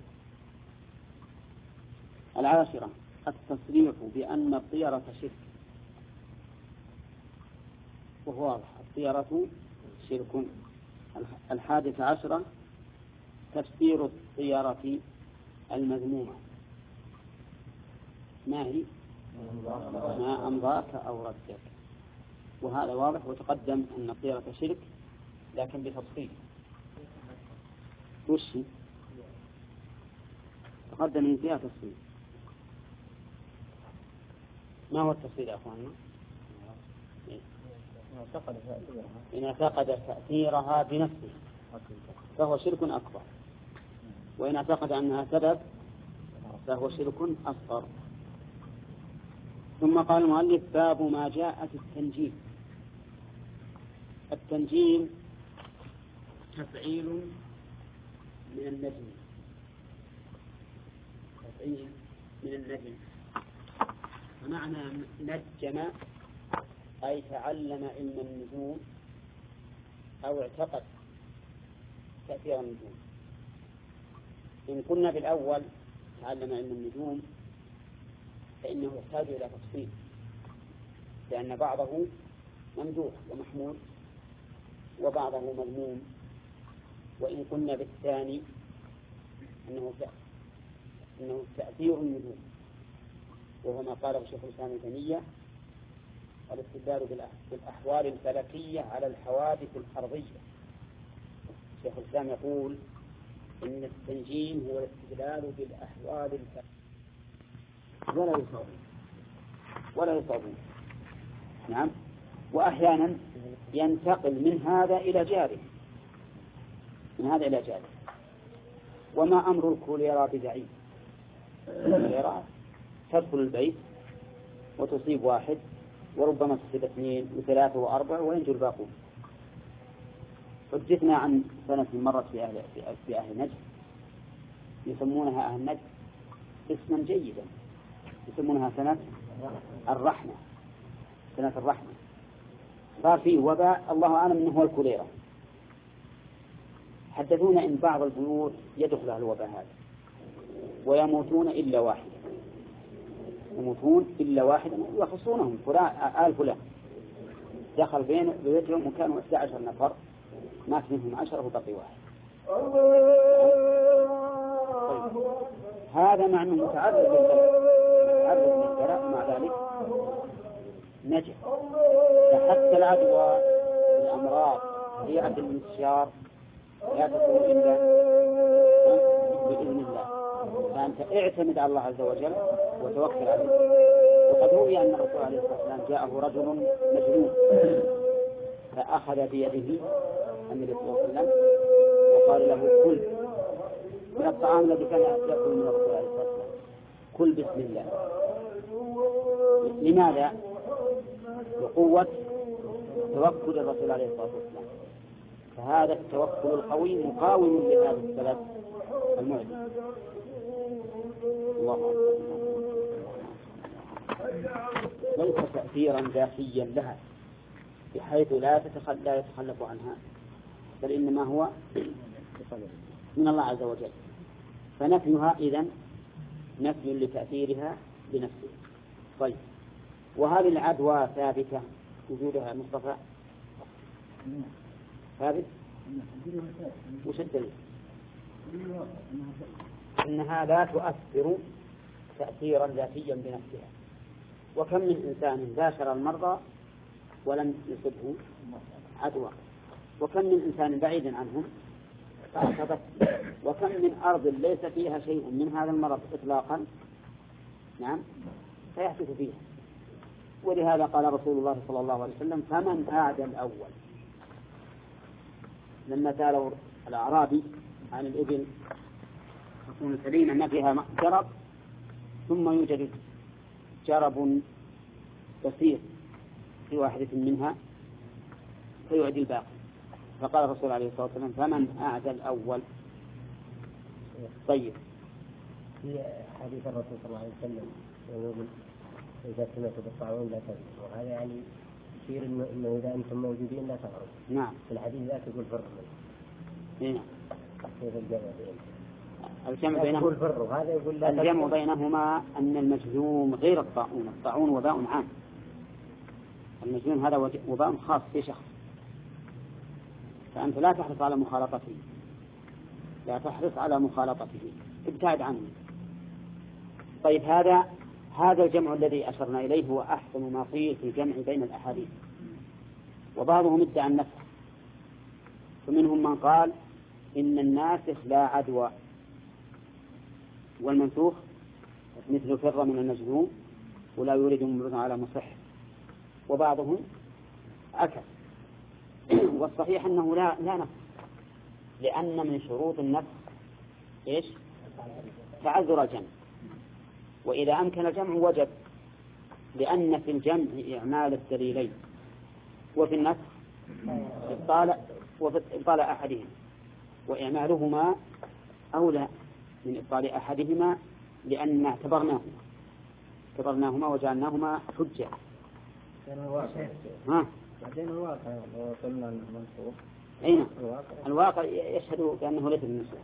العاشرة التصريح بأن الطيرة شرك، وهو واضح الطيرة شرك. 11 تفسير الطيرة المذمومة، ما هي؟ ما أمضاك أو ردك، وهذا واضح، وتقدم أن الطيرة شرك لكن بتفصيل. وش تقدم من فيها تفصيل؟ ما هو التفصيل يا أخواننا؟ إن اعتقد تأثيرها بنفسه فهو شرك أكبر، وإن اعتقد أنها سبب فهو شرك أصغر. ثم قال المؤلف: باب ما جاء في التنجيم. التنجيم تفعيل من النجم، تفعيل من النجم، ومعنى نجم أي تعلم علم النجوم أو اعتقد تأثير النجوم. إن كنا بالأول تعلم علم النجوم فإنه يحتاج إلى تفصيل، لأن بعضه ممدوح ومحمود وبعضه مذموم. وإن كنا بالثاني أنه تأثير النجوم، وهو ما قاله شيخ الإسلام ابن تيمية: الاستدلال بالأحوال الفلكية على الحوادث الأرضية. شيخ الإسلام يقول إن التنجيم هو الاستدلال بالأحوال الفلكية ولا يصابون. نعم. وأحيانا ينتقل من هذا إلى جاره، وما أمر الكوليرا ببعيد. الكوليرا تدخل البيت وتصيب واحد، وربما تصيب 2 و3 و4 وينجو الباقون. حدثنا عن سنة مرت في أهل نجد، يسمونها أهل نجد اسما جيدا، يسمونها سنة الرحمة. سنة الرحمة. صار فيه وباء الله أعلم منه هو الكوليرا. حدثونا إن بعض البيوت يدخل على الوباء هذا ويموتون إلا واحدا، يخصونهم آل فلان دخل بيتهم وكانوا 11 نفر، مات منهم 10 وبقي واحد. طيب. هذا مع أنه متعرض للبلاء، مع ذلك نجح. فحتى العدوى والأمراض هي عند المستشار لا تكون إلا بإذن الله، فأنت اعتمد على الله عز وجل وتوكل عليه. وقد روي أن الرسول عليه الصلاة والسلام جاءه رجل مجنون فأخذ بيده النبي صلى الله عليه وسلم وقال له: كل من الطعام الذي كان يأكل من الرسول عليه الصلاة والسلام، كل بسم الله. لماذا؟ بقوة توكل الرسول عليه الصلاة والسلام. فهذا التوكل القوي مقاوم لهذا السبب المعجز. الله أكبر. ليس تأثيرا ذاتيا لها بحيث لا يتخلف عنها، بل إنما هو من الله عز وجل. فنفيها إذن نفي لتأثيرها بنفسه. طيب. وهذه العدوى ثابتة وجودها مصطفى ثابت؟ وش الدليل؟ إنها لا تؤثر تأثيرا ذاتيا بنفسها. وكم من إنسان باشر المرضى ولم يصبه عدوى، وكم من إنسان بعيد عنهم فأصابت، وكم من أرض ليس فيها شيء من هذا المرض إطلاقا، نعم، فيحدث فيها. ولهذا قال رسول الله صلى الله عليه وسلم: فمن أعدى الأول. لما سأله الأعرابي عن الإبل تكون سليمة ما فيها جرب، ثم يوجد جرب بسيط في واحدة منها فيعدي الباقي، فقال الرسول عليه الصلاة والسلام: فمن أعدى الأول. طيب. في حديث الرسول صلى الله عليه وسلم يقول: إذا سمعتوا بالطاعون لا تنسوا. وهذا يعني يشير إنه إذا أنتم موجودين لا تغربوا. نعم. في الحديث ذاك يقول فروا. نعم. كيف الجمع بينهما؟ وهذا يقول لا. الجمع بينهما أن المجذوم غير الطاعون. الطاعون وباء عام، المجذوم هذا وباء خاص في شخص، فأنت لا تحرص على مخالطته، ابتعد عنه. طيب. هذا الجمع الذي أشرنا إليه هو أحسن ما قيل في الجمع بين الأحاديث. وبعضهم ادعى النسخ، فمنهم من قال إن الناسخ لا عدوى والمنسوخ مثل فر من المجذوم ولا يريد ممرض على مصح. وبعضهم أكل. والصحيح أنه لا نفس، لأن من شروط النفس إيش؟ تعذر الجمع. وإذا أمكن الجمع وجب، لأن في الجمع إعمال الدليلين، وفي النسخ إبطال أحدهما، وإعمالهما أولى من إبطال أحدهما، لأن اعتبرناهما وجعلناهما حجة. بعدين الواقع قلنا المنصوب. أين الواقع يشهد بأنه ليس بالمنصوب.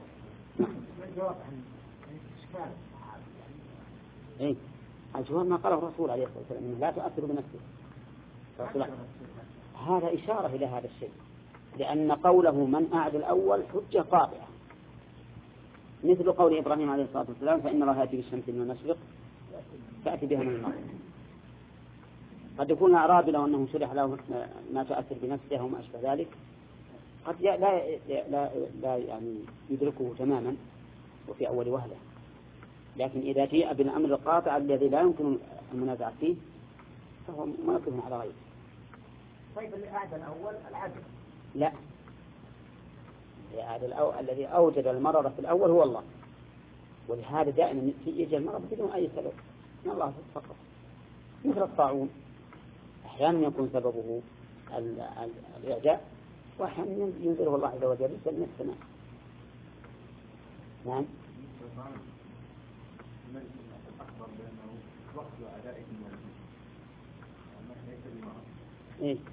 إيه الجواب ما قاله الرسول عليه الصلاة والسلام لا تؤثر بنفسه. هذا إشارة إلى هذا الشيء، لأن قوله من أعد الأول حجة قاطعة، مثل قول إبراهيم عليه الصلاة والسلام فإن الله يأتي بالشمس من المشرق تأتي بها من المغرب. قد يكون الأعرابي لو أنه شرح له ما تؤثر بنفسه وما أشبه ذلك قد لا يعني يدركه تماما وفي أول وهلة، لكن إذا جاء بالأمر القاطع الذي لا يمكن المنازعة فيه فهو منكر على غيره. طيب اللي أعد الأول العدل؟ لا، الذي أوجد المرض في الأول هو الله، ولهذا دائما يجي المرض بدون أي سبب من الله فقط، مثل الطاعون أحيانا يكون سببه الإعجاء، وأحيانا ينزله الله عز وجل من السماء. نعم. إيه؟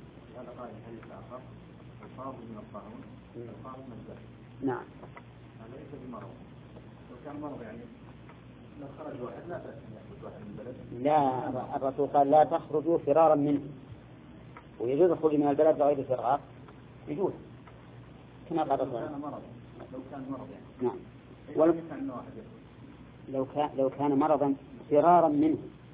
نعم. لا، الرسول قال لا تخرجوا فرارا منه، ويجوز الخروج من البلد بغير فرار، يجوز كما قال الرسول. لو كان مرض نعم. لو كان مرضا فرارا منه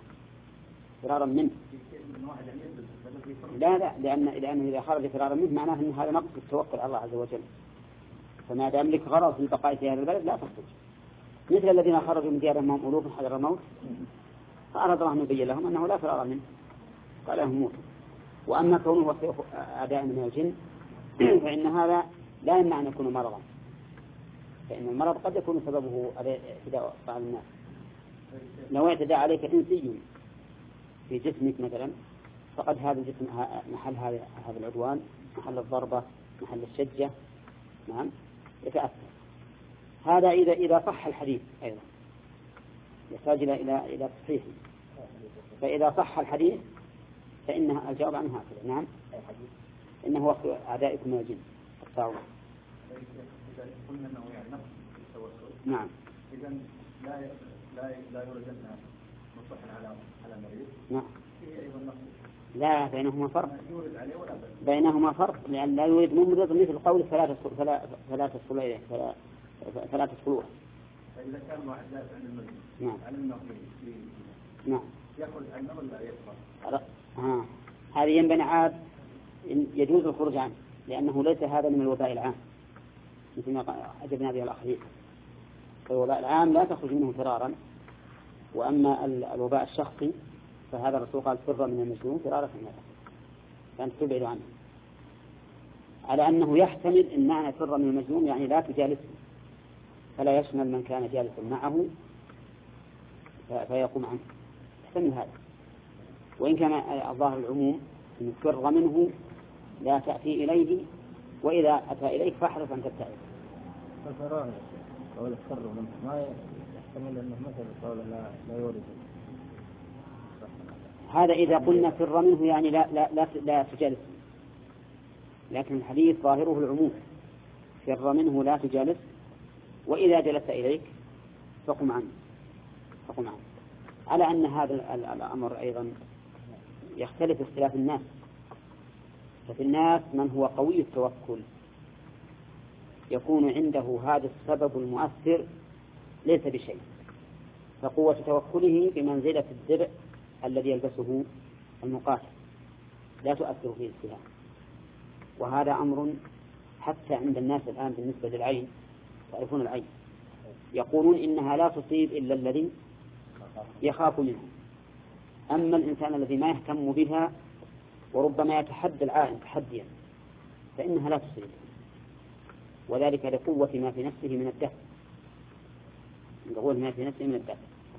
لا لأنه إذا خرج فرارا منه معناه أن هذا نقص التوكل على الله عز وجل، فما دام لك غرض في البقاء في هذا البلد لا تخرج، مثل الذين خرجوا من ديارهم وهم ألوف حذر الموت، فأراد الله أن يبين لهم أنه لا فرار منه، قال لهم موتوا. وأما كونه وصيف أعداء من الجن فإن هذا لا يمنع أن يكون مرضا، فإن المرض قد يكون سببه اعتداء بعض الناس. لو اعتدى عليك إنسي في جسمك مثلا فقد هذا الجسم محل هذا العدوان، محل الضربة، محل الشجة، نعم يتأثر. هذا إذا صح الحديث أيضا يحتاج إلى تصحيح، فإذا صح الحديث فإن الجواب عنه هكذا. نعم. إنه وقت أعدائكم من الجن الطاعون. إذا قلنا أنه يعني نقص التوسل. نعم. إذا لا يرجى مصلحا على مريض. نعم. فيه أيضا نقص. لا، بينهما فرق لأن لا يريد ممرض مثل قول فلا تدخل إليه فلا تدخلوها. فإذا كان واحد لا عند المريض. نعم. على أنه نعم. يأخذ عنه ولا يكفر؟ هذه ينبني عاد يجوز الخروج عنه، لأنه ليس هذا من الوباء العام مثل ما أجبنا به الآخرين. الوباء العام لا تخرج منه فرارا، وأما الوباء الشخصي فهذا الرسول قال فر من المجنون فرارا من هذا، فأنت تبعد عنه، على أنه يحتمل إن معنى فر من المجنون يعني لا تجالسه، فلا يشمل من كان جالسا معه فيقوم عنه، يحتمل هذا. وإن كان الظاهر العموم إن فر منه لا تأتي إليه، وإذا أتى إليك فاحرص أن تبتعد. ففرار أو الفر منه ما يحتمل أنه مثل قول لا يورد. هذا إذا قلنا فر منه يعني لا تجالس، لكن الحديث ظاهره العموم، فر منه لا تجالس، وإذا جلس إليك فقم عنه. على أن هذا الأمر أيضا يختلف اختلاف الناس، ففي الناس من هو قوي التوكل يكون عنده هذا السبب المؤثر ليس بشيء، فقوة توكله بمنزلة الدرع الذي يلبسه المقاتل لا تؤثر فيه السهام. وهذا أمر حتى عند الناس الآن بالنسبة للعين، تعرفون العين يقولون إنها لا تصيب إلا الذي يخاف منها، أما الإنسان الذي ما يهتم بها وربما يتحدى العائن تحديا فإنها لا تصيب، وذلك لقوة ما في نفسه من الدفع،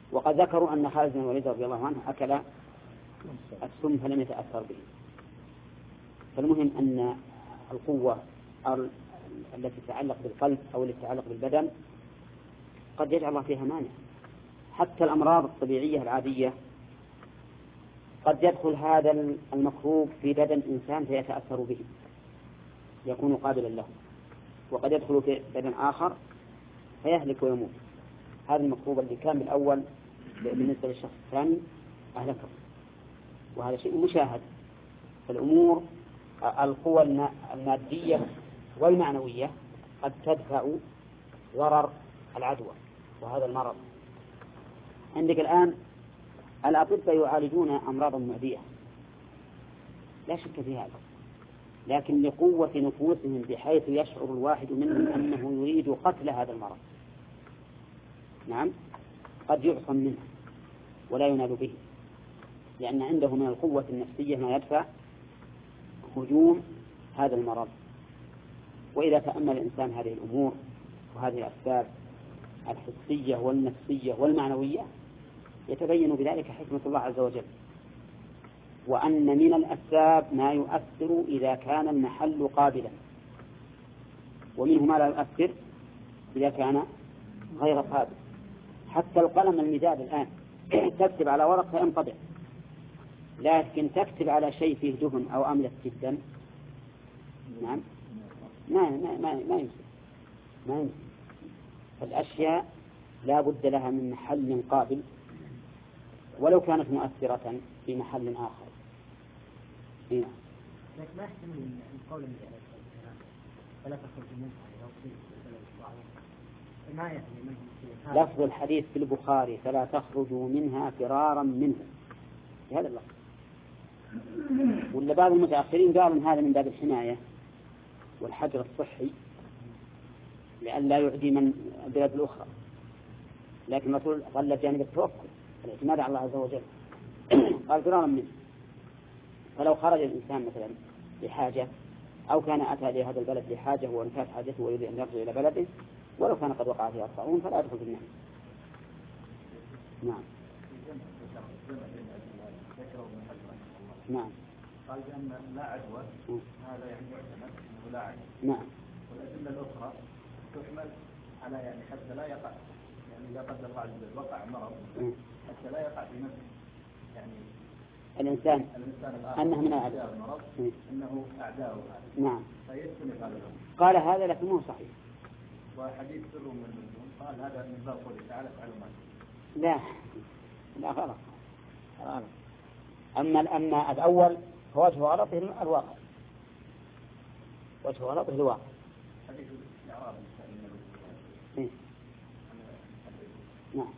وقد ذكروا أن خالد بن الوليد رضي الله عنه أكل السم فلم يتأثر به. فالمهم أن القوة التي تتعلق بالقلب أو التي تتعلق بالبدن قد يجعل الله فيها مانع. حتى الأمراض الطبيعية العادية قد يدخل هذا المكروب في بدن إنسان فيتأثر به يكون قابلا له، وقد يدخل في بدن آخر فيهلك ويموت. هذا المكروب اللي كان بالأول بالنسبة للشخص الثاني أهلكه، وهذا شيء مشاهد. فالأمور القوى المادية والمعنوية قد تدفع ضرر العدوى وهذا المرض. عندك الآن الأطباء يعالجون أمراضا معدية لا شك في هذا، لكن لقوة نفوسهم بحيث يشعر الواحد منهم أنه يريد قتل هذا المرض. نعم، قد يعصم منه ولا ينال به، لأن عنده من القوة النفسية ما يدفع هجوم هذا المرض. وإذا تأمل الإنسان هذه الأمور وهذه الأسباب الحسية والنفسية والمعنوية يتبين بذلك حكمة الله عز وجل، وأن من الأسباب ما يؤثر إذا كان المحل قابلا، ومنه ما لا يؤثر إذا كان غير قابل. حتى القلم المداد الآن تكتب على ورق فينطبع، لكن تكتب على شيء فيه دهن أو أملس جدا نعم ما يمسك. فالأشياء لا بد لها من محل قابل ولو كانت مؤثرة في محل آخر. هنا لكن ما يحتمل القول فلا تخرج منها ما يعني لفظ الحديث في البخاري فلا تخرجوا منها فرارا منه هذا اللفظ. ولا بعض المتأخرين قالوا هذا من باب الحماية والحجر الصحي لئلا يعدي من البلاد الأخرى، لكن الرسول ظل جانب التوكل الاعتماد على الله عز وجل. قال فرارا منه. فلو خرج الإنسان مثلا لحاجة أو كان أتى لهذا البلد لحاجة وانتهت حاجته ويريد أن يرجع إلى بلده ولو كان قد وقع فيها الطاعون فلا يدخل في النهي. نعم نعم. قال بأن لا عدوى هذا يعني يعتمد أنه لا عدوى. نعم. والأدلة الأخرى تحمل على يعني حتى لا يقع، يعني إذا قدر الله عز وجل وقع مرض حتى لا يقع في نفسه يعني الإنسان أنه من أعداء المرض أنه أعداؤه. نعم. فيجتنب هذا الأمر. قال هذا لكن مو صحيح. وحديث سر من المسلمين قال هذا من باب قوله تعالى فعلوا ما لا غلط. أما الأول فوجه غلطه الواقع، وجه غلطه الواقع. حديث الإعراب إيه؟ نعم.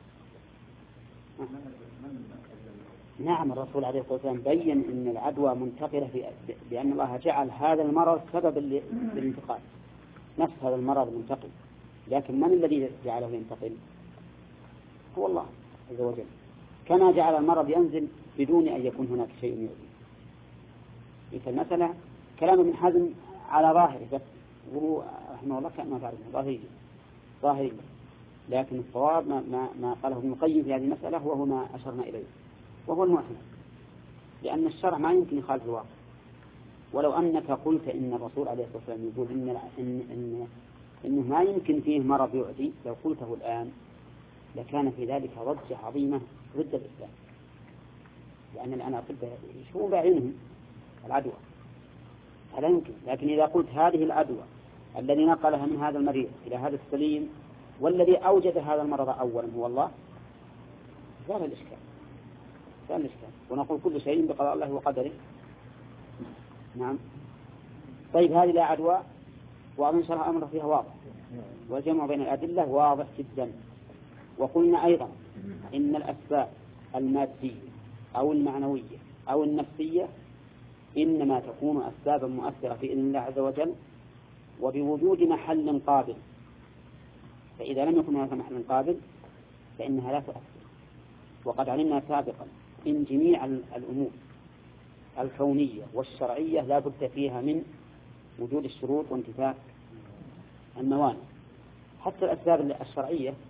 نعم الرسول عليه الصلاة والسلام بين أن العدوى منتقلة بأن الله جعل هذا المرض سببا للانتقال، نفس هذا المرض منتقل، لكن من الذي جعله ينتقل؟ هو الله عز وجل، كما جعل المرض ينزل بدون أن يكون هناك شيء يؤذي. في المسألة كلام ابن حزم على ظاهره بس، وهو رحمه الله كأنه تعرف ظاهري، لكن الصواب ما قاله ابن القيم في هذه المسألة وهو ما أشرنا إليه، وهو المعتمد، لأن الشرع ما يمكن يخالف الواقع. ولو أنك قلت إن الرسول عليه الصلاة والسلام يقول إنه ما يمكن فيه مرض يؤذي، لو قلته الآن لكان في ذلك ضجة عظيمة ضد الإسلام، لأن الآن الأطباء يشوفون بعينهم العدوى، فلا يمكن. لكن إذا قلت هذه العدوى الذي نقلها من هذا المريض إلى هذا السليم والذي أوجد هذا المرض أولا هو الله، زال الإشكال. ونقول كل شيء بقضاء الله وقدره. نعم. طيب هذه لا عدوى وأظن شرح أمر فيها واضح، والجمع بين الأدلة واضح جدا. وقلنا أيضا إن الأسباب المادية أو المعنوية أو النفسية إنما تكون أسبابا مؤثرة في إذن الله عز وجل وبوجود محل قابل، فإذا لم يكن هناك محل قابل فإنها لا تؤثر. وقد علمنا سابقا إن جميع الأمور الكونية والشرعية لا بد فيها من وجود الشروط وانتفاء الموانع. حتى الأسباب الشرعية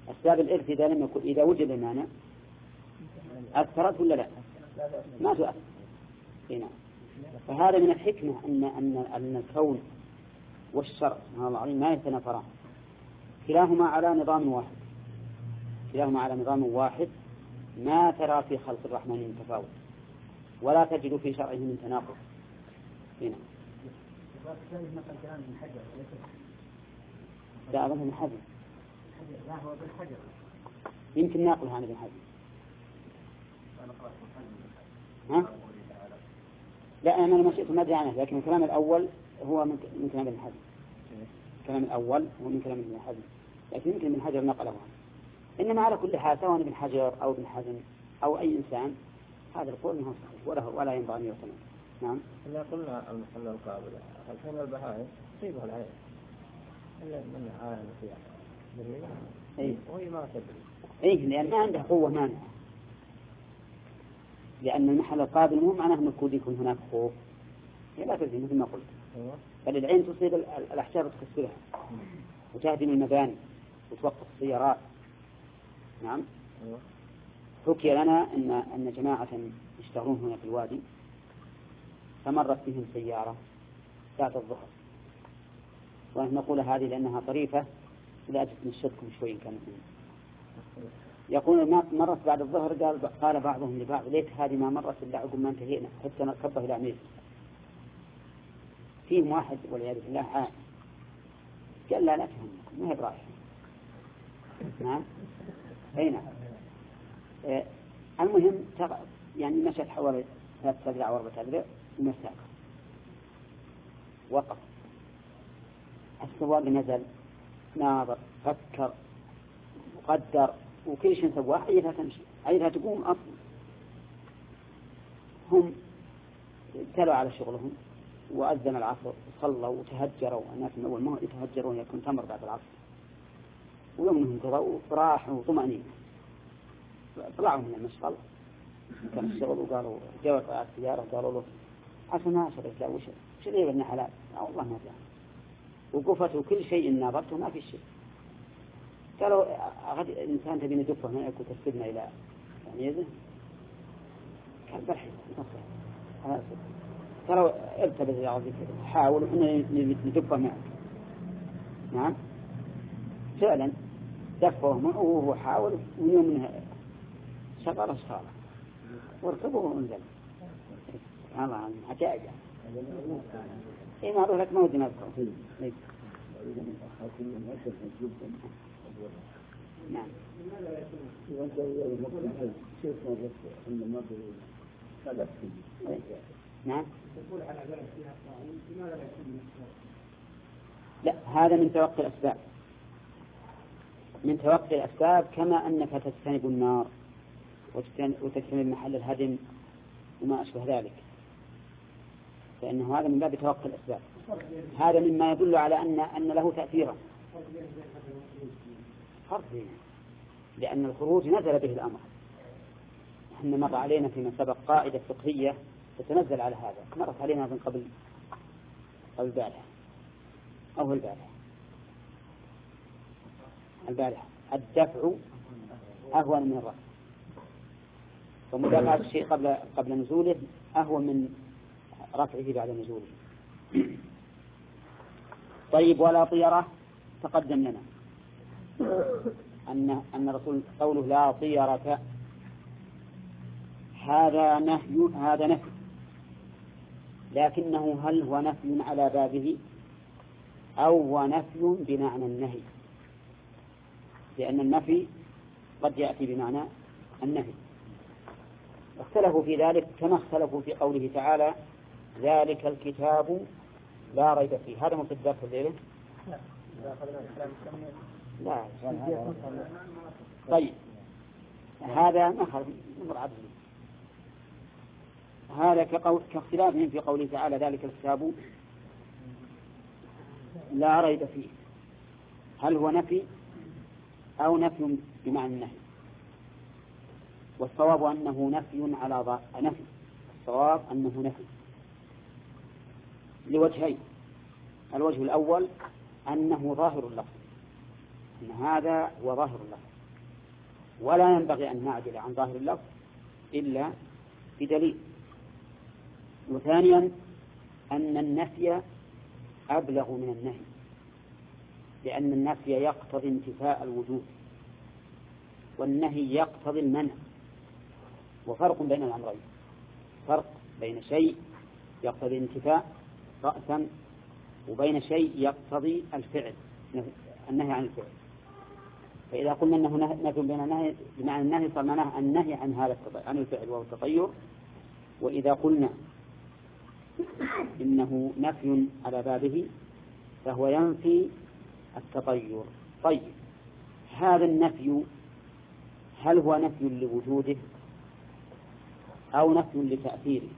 أسباب الإرث إذا لم يكن، إذا وجد المانع أثرت ولا لا؟ ما تؤثر. هنا فهذا من الحكمة أن الكون والشرع سبحان الله العظيم ما يتنافران، كلاهما على نظام واحد، كلاهما على نظام واحد، ما ترى في خلق الرحمن من تفاوت ولا تجد في شرعه من تناقض. هنا لا أظن من حجر، لا هو بالحجر، يمكن ناقل عن ابن حجر. ها؟ لا أنا ما شئت ما أدري عنه، لكن الكلام الأول هو من كلام ابن حجر، الكلام الأول هو من كلام ابن حجر، لكن يمكن ابن حجر نقله عنه. إنما على كل حال سواء ابن حجر أو ابن حزم أو أي إنسان هذا القول منه صحيح ولا ينبغي أن يعتمد. نعم. إلا قلنا المحل القابل الحين البهائم تصيبها العين إلا من عالم فيها أي وهي ما تدري. إيه لأن ما عنده قوة مانعة، لأن المحل القابل مو معناه أن يكون هناك خوف، هي لا تدري مثل ما قلت. بل العين تصيب الأحجار وتكسرها وتهدم المباني وتوقف السيارات. نعم. حكي لنا أن جماعة يشتغلون هنا في الوادي فمرت بهم سيارة ساعة الظهر، ونحن نقول هذه لأنها طريفة لا أجد نشدكم شوي كانت منه. يقول ما مرت بعد الظهر، قال بعضهم لبعض ليت هذه ما مرت إلا عقب ما انتهينا حتى نركبه إلى عمير. فيهم واحد والعياذ بالله عام قال لا تهمكم ما هي برايح. نعم. أي نعم. المهم يعني مشت حوالي 3 أذرع و4 أذرع ومساك وقف. السواق نزل ناظر فكر وقدر وكل شيء سواه، عيدها تمشي عيدها تقوم أصلا. هم ابتلوا على شغلهم وأذن العصر وصلوا وتهجروا، الناس من أول ما يتهجرون يكون تمر بعد العصر، ويومهم قضوا راحوا وطمأنينة. طلعوا من المشغل كان الشغل وقالوا جاءوا على السيارة وقالوا له عسى ما شريت لا وش اللي بدنا حلال؟ والله ما جاء. وقفته كل شيء ناظرته ما في شيء. قالوا غد الإنسان تبين دفه هناك وتسكدنا إلى يعني يده. كان بحث نصر. قالوا ارتبط إلى عظيم حاولوا إن ندفه معك. نعم. فعلا دفه معه وهو حاول من يوم منها شغل صار واركبه وانزل. سبحان الله عنه عجائب. إيه ما أقول لك ما ودي نذكر. نعم. نعم. لا هذا من توقي الأسباب، من توقي الأسباب، كما أنك تجتنب النار وتجتنب محل الهدم وما أشبه ذلك، فإنه هذا من باب توقي الأسباب. هذا مما يدل على أن له تأثيرا. فرق لأن الخروج نزل به الأمر. احنا مر علينا فيما سبق قاعدة فقهية تتنزل على هذا، مرت علينا من قبل البارحة أو البارحة الدفع أهون من الرفع، ومدافعة الشيء قبل نزوله أهون من رفعه بعد نزوله. طيب ولا طيرة تقدم لنا أن الرسول قوله لا طيرة هذا نفي، لكنه هل هو نفي على بابه أو هو نفي بمعنى النهي؟ لأن النفي قد يأتي بمعنى النهي. اختلفوا في ذلك كما اختلفوا في قوله تعالى ذلك الكتاب لا ريب فيه. هذا مصدر في الليلة؟ لا. طيب هذا نخل مرعب. هذا كاختلافهم في قوله تعالى ذلك الكتاب لا ريب فيه، هل هو نفي أو نفي بمعنى النهي؟ والصواب أنه نفي على نفي، الصواب أنه نفي لوجهين. الوجه الأول أنه ظاهر اللفظ، أن هذا هو ظاهر اللفظ، ولا ينبغي أن نعدل عن ظاهر اللفظ إلا بدليل. وثانيا أن النفي أبلغ من النهي، لأن النفي يقتضي انتفاء الوجود والنهي يقتضي المنع، وفرق بين الأمرين، فرق بين شيء يقتضي انتفاء رأسا وبين شيء يقتضي الفعل، النهي عن الفعل. فإذا قلنا أنه نفي بين النهي بمعنى النهي صار معناه النهي عن هذا عن الفعل وهو التطير، وإذا قلنا إنه نفي على بابه فهو ينفي التطير. طيب هذا النفي هل هو نفي لوجوده أو نفي لتأثيره؟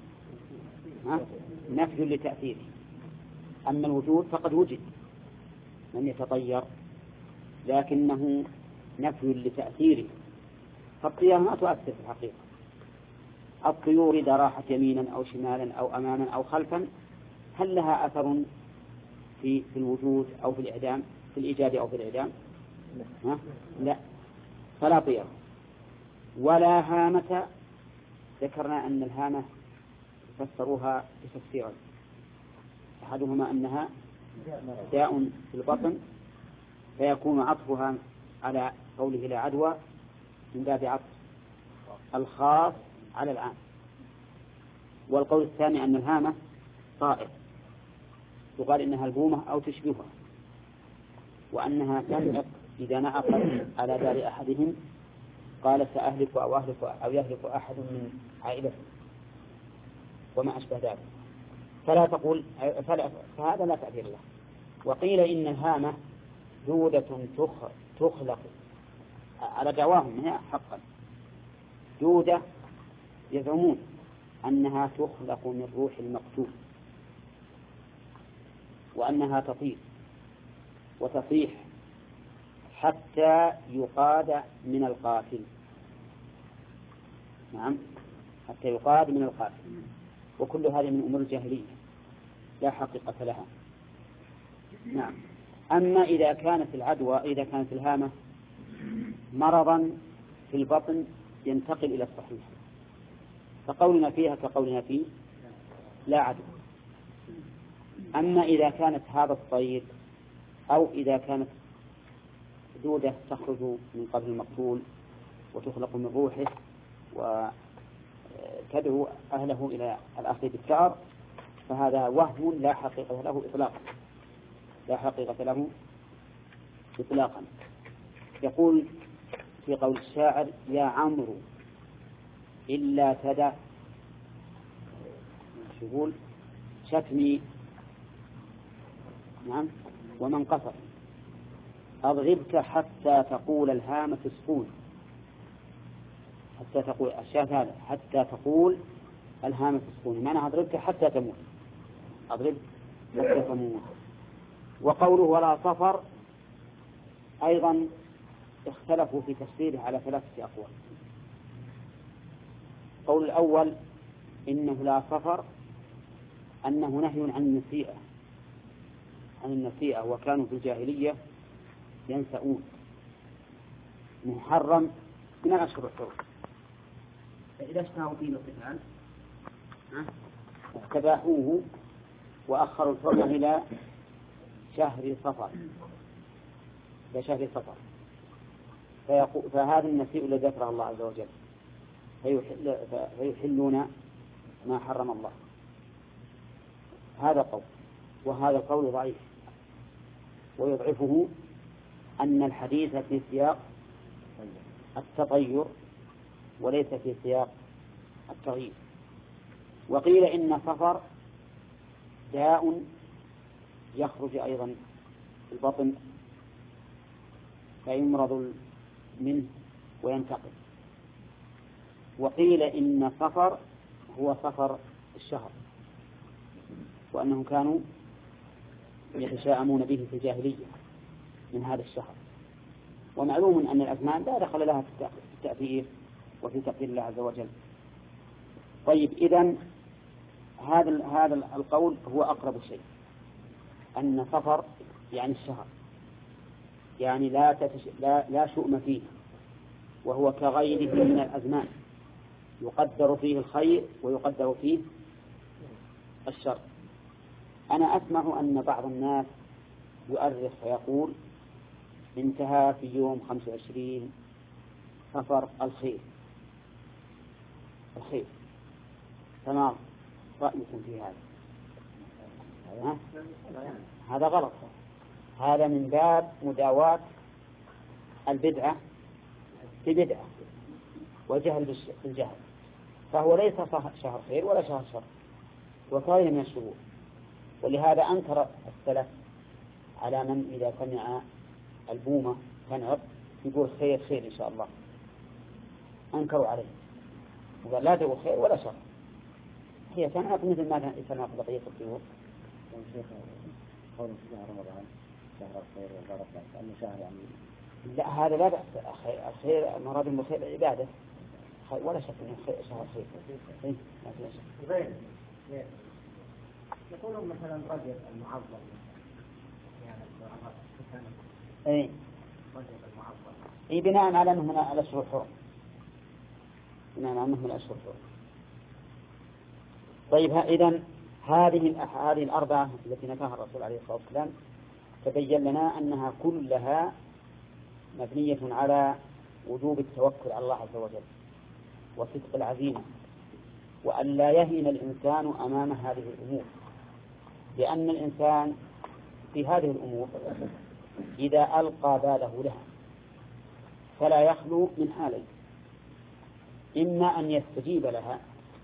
نفي لتأثيره. أما الوجود فقد وجد من يتطير، لكنه نفي لتأثيره. فالطيار ما تؤثر في الحقيقة. الطيور إذا راحت يمينا أو شمالا أو أماما أو خلفا هل لها أثر في الوجود أو في الإعدام، في الإيجاد أو في الإعدام؟ لا، فلا طير. ولا هامة، ذكرنا أن الهامة فسروها بتفسيرين، أحدهما أنها داء في البطن فيكون عطفها على قوله لا عدوى من باب عطف الخاص على العام. والقول الثاني أن الهامة طائر يقال إنها البومة أو تشبهها، وأنها تنعق إذا نعقت على دار أحدهم قال سأهلك أو أهلك أو يهلك أحد من عائلته وما أشبه ذلك، فلا تقول فهذا لا تأثير له. وقيل إن الهامة دودة تخلق على دعواهم هي حقا دودة، يزعمون أنها تخلق من روح المقتول وأنها تطير وتصيح حتى يقاد من القاتل. نعم، حتى يقاد من القاتل. وكل هذه من أمور الجاهلية لا حقيقة لها. نعم. أما إذا كانت العدوى، إذا كانت الهامة مرضا في البطن ينتقل إلى الصحيح، فقولنا فيها كقولنا فيه لا عدوى. أما إذا كانت هذا الطير أو إذا كانت دودة تخرج من قبل المقتول وتخلق من روحه وتدعو أهله إلى الأخذ بالثأر، فهذا وهم لا حقيقة له إطلاقا، لا حقيقة له إطلاقا. يقول في قول الشاعر يا عمرو إلا تدع يقول شتمي نعم ومن قصر أضربك حتى تقول الهامة سكون، حتى تقول الشاهد هذا حتى تقول الهامة سكون، معنى أضربك حتى تموت، أضربك حتى تموت. وقوله ولا صفر أيضا اختلفوا في تفسيره على 3 أقوال. قول الأول إنه لا صفر أنه نهي عن النسيئة، وكانوا في الجاهلية ينسؤون، محرم من الأشهر الحرم، فإذا اشتهوا فيه القتال استباحوه وأخروا الحرم إلى شهر صفر، فهذا النسيء الذي ذكره الله عز وجل فيحلون ما حرم الله. هذا قول، وهذا القول ضعيف، ويضعفه أن الحديث في سياق التطير وليس في سياق التغيير. وقيل إن صفر داء يخرج أيضا في البطن فيمرض منه وينتقل. وقيل إن صفر هو صفر الشهر، وأنهم كانوا يتشاءمون به في الجاهلية من هذا الشهر. ومعلوم أن الأزمان لا دخل لها في التأثير وفي تقدير الله عز وجل. طيب إذن هذا القول هو أقرب شيء، أن صفر يعني الشهر، يعني لا شؤم فيه وهو كغيره من الأزمان يقدر فيه الخير ويقدر فيه الشر. أنا أسمع أن بعض الناس يؤرخ فيقول انتهى في يوم 25 صفر الخير. فما رأيكم في هذا؟ هذا غلط. هذا من باب مداواة البدعة ببدعة وجهل بالجهل، فهو ليس شهر خير ولا شهر شر، وكائن من الشهور. ولهذا أنكر السلف على من إذا سمع البومة تنعق يقول خير إن شاء الله، أنكروا عليه وقال لا تقول خير ولا شر، هي تنعق مثل ما تنعق بقية الطيور. قول في شهر رمضان شهر الخير والبركة لأنه شهر يعني لا هذا لا بأس. الخير مراد بالخير عبادة ولا شك أنه شهر خير. ما في شك. زين يقولون مثلا رجب المعظم يعني رجب المعظم بناء على أنه على أشهر الحرم، بناء على أنه من أشهر الحرم. طيب إذن هذه الأربعة التي نفاها الرسول عليه الصلاة والسلام تبين لنا أنها كلها مبنية على وجوب التوكل على الله عز وجل وصدق العزيمة، وأن لا يهين الإنسان أمام هذه الأمور، لأن الإنسان في هذه الأمور إذا ألقى باله لها فلا يخلو من حالين: إما أن يستجيب لها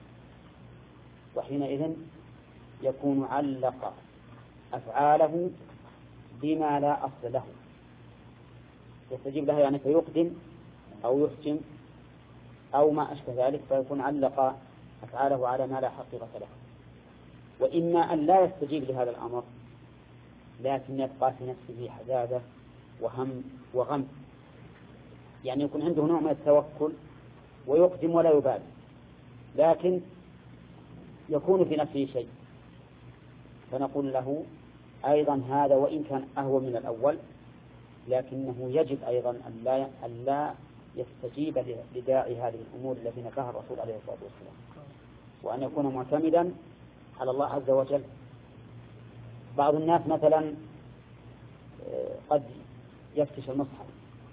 وحينئذ يكون علق أفعاله بما لا أصل له، يستجيب لها يعني فيقدم أو يحجم أو ما أشبه ذلك، فيكون علق أفعاله على ما لا حقيقة له. وإما أن لا يستجيب لهذا الأمر لكن يبقى في نفسه حزازة وهم وغم، يعني يكون عنده نوع من التوكل ويقدم ولا يبالي، لكن يكون في نفسه شيء، فنقول له أيضا هذا وإن كان أهون من الأول لكنه يجب أيضا أن لا يستجيب لداعي هذه الأمور التي نفاها الرسول عليه الصلاة والسلام، وأن يكون معتمدا على الله عز وجل. بعض الناس مثلا قد يفتش المصحف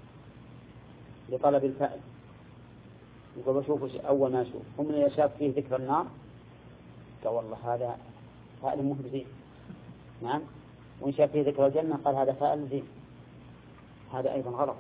لطلب الفائل، يقول بشوفه أول ما يشوف هم من يشاف فيه ذكر النار قال والله هذا فائل مهزئ، نعم، وإن شاف فيه ذكر الجنة قال هذا فائل زين. هذا أيضا غلط.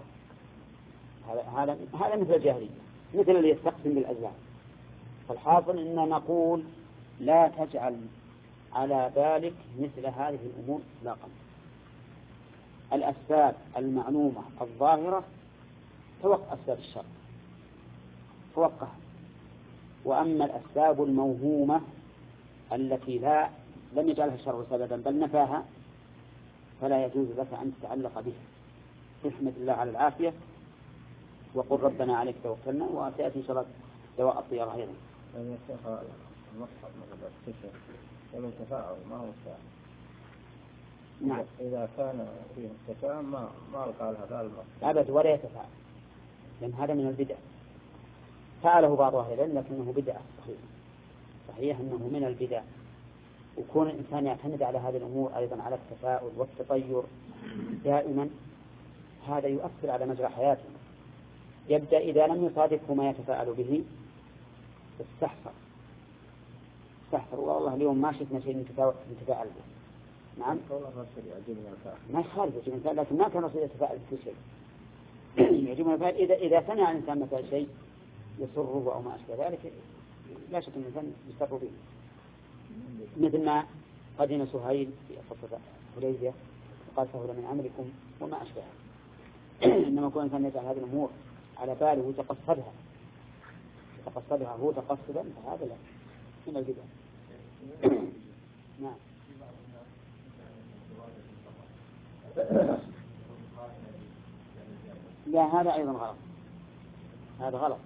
هذا مثل الجاهلية، مثل اللي يستقسم بالأزلام. فالحاصل إن نقول لا تجعل على بالك مثل هذه الأمور إطلاقا. الأسباب المعلومة الظاهرة توقع أسباب الشر، توقع. وأما الأسباب الموهومة التي لم يجعلها الشرع سببا بل نفاها فلا يجوز لك أن تتعلق بها. احمد الله على العافية وقل ربنا عليك توكلنا، وسيأتي إن شاء الله دواء الطيرة أيضا. يعني يا شيخ المصحف مثلا الكشف ومن تفاعل ما هو ساعة. نعم. إذا كان فيه التفاعل ما قال هذا المصحف أبد ولا يتفاعل، لأن هذا من البدع. فعله بعض أهل العلم لكنه بدعة صحيح أنه من البدع. وكون الإنسان يعتمد على هذه الأمور أيضا على التفاؤل والتطير دائما هذا يؤثر على مجرى حياته. يبدأ إذا لم يصادفه ما يتفاءل به استحفر والله اليوم ما شفنا شيء نتفاءل به. نعم ما يخالف يعجبني الإنسان، لكن ما كان رسول يتفاءل بكل شيء. يعجبني الإنسان إذا سمع الإنسان مثلا شيء يسره أو ما أشبه ذلك لا شك أن الإنسان يسر به، مثل ما قدم سهيل في قصة حديبية وقال سهل من أمركم وما أشبه. إنما يكون الإنسان يجعل هذه الأمور على باله ويتقصدها هو تقصدا فهذا لا من البدع. نعم. لا هذا أيضا غلط، هذا غلط،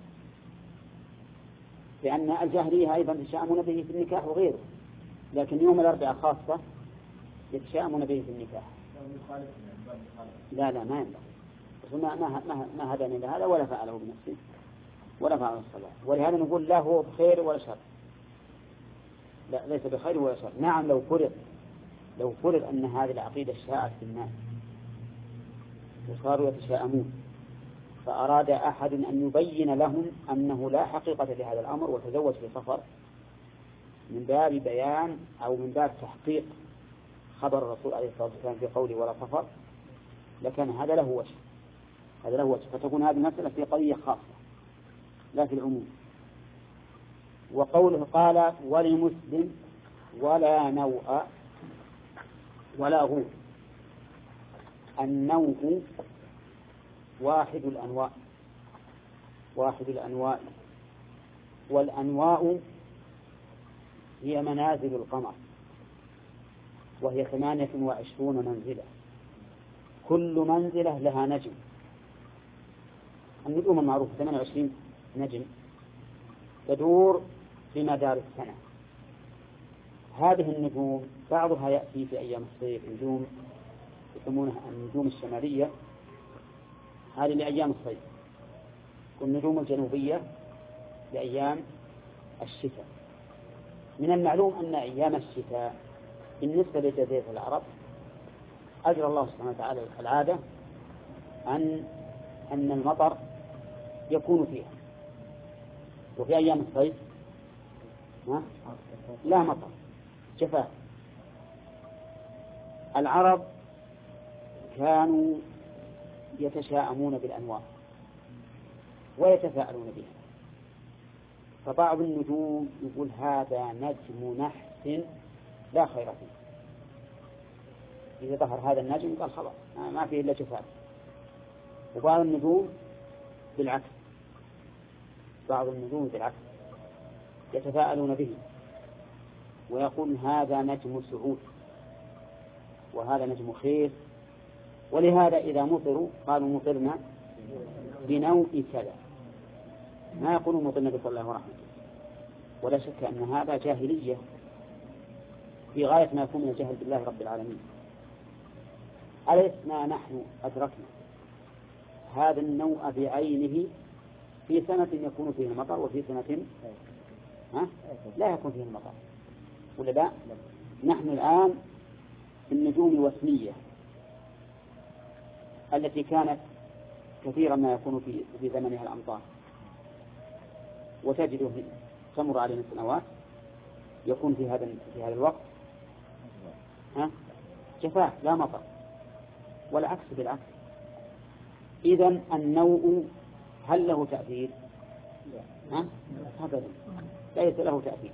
لأن الجاهلية أيضا يتشاءمون به في النكاح وغيره، لكن يوم الأربعاء خاصة يتشاءمون به في النكاح. لا ما ينبغي، ما هداني لهذا ولا فعله بنفسه ولا فعله الصلاة. ولهذا نقول لا هو بخير ولا شر، لا ليس بخير ولا شر. نعم لو فرض أن هذه العقيدة شاعت في الناس وصاروا يتشاءمون، فأراد أحد أن يبين لهم أنه لا حقيقة لهذا الأمر وتزوج في سفر من باب بيان أو من باب تحقيق خبر الرسول عليه الصلاة والسلام في قوله ولا سفر، لكن هذا له وجه، فتكون هذه المسألة في قضية خاصة لا في العموم. وقوله قال ولمسلم ولا نوء ولا غول. النوء واحد الأنواء، والأنواء هي منازل القمر، وهي 28 منزلة، كل منزلة لها نجم. النجوم المعروفة 28 نجم تدور في مدار السنة. هذه النجوم بعضها يأتي في أيام الصيف، نجوم يسمونها النجوم الشمالية، هذه لأيام الصيف، والنجوم الجنوبية لأيام الشتاء. من المعلوم أن أيام الشتاء بالنسبة لجزيرة العرب أجرى الله سبحانه وتعالى العادة أن المطر يكون فيها، وفي أيام الصيف لا مطر، جفاف. العرب كانوا يتشاءمون بالأنواع ويتفاءلون بها، فبعض النجوم يقول هذا نجم نحس لا خير فيه، إذا ظهر هذا النجم قال خلاص ما فيه إلا جفاف. وبعض النجوم بالعكس، يتفاءلون به ويقول هذا نجم سعود وهذا نجم خير. ولهذا إذا مطروا قالوا مطرنا بنوء كذا، ما يقولون مطرنا بفضل الله ورحمته. ولا شك أن هذا جاهلية في غاية ما يكون من الجهل بالله رب العالمين. ألسنا نحن أدركنا هذا النوء بعينه في سنة يكون فيه المطر وفي سنة لا يكون فيه المطر، ولا لا؟ نحن الآن في النجوم الوسمية التي كانت كثيرا ما يكون في زمنها الأمطار، وتجده تمر علينا سنوات يكون في هذا الوقت جفاف لا مطر، والعكس بالعكس. إذن النوء هل له تأثير؟ أبدا ليس له تأثير.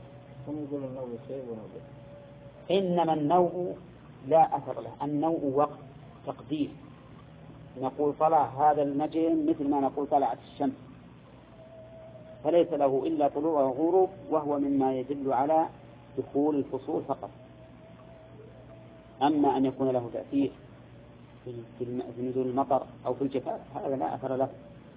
إنما النوء لا أثر له. النوء وقت تقدير، نقول طلع هذا النجم مثل ما نقول طلعت الشمس، فليس له إلا طلوع وغروب، وهو مما يدل على دخول الفصول فقط. أما أن يكون له تأثير في نزول المطر أو في الجفاف هذا لا أثر له.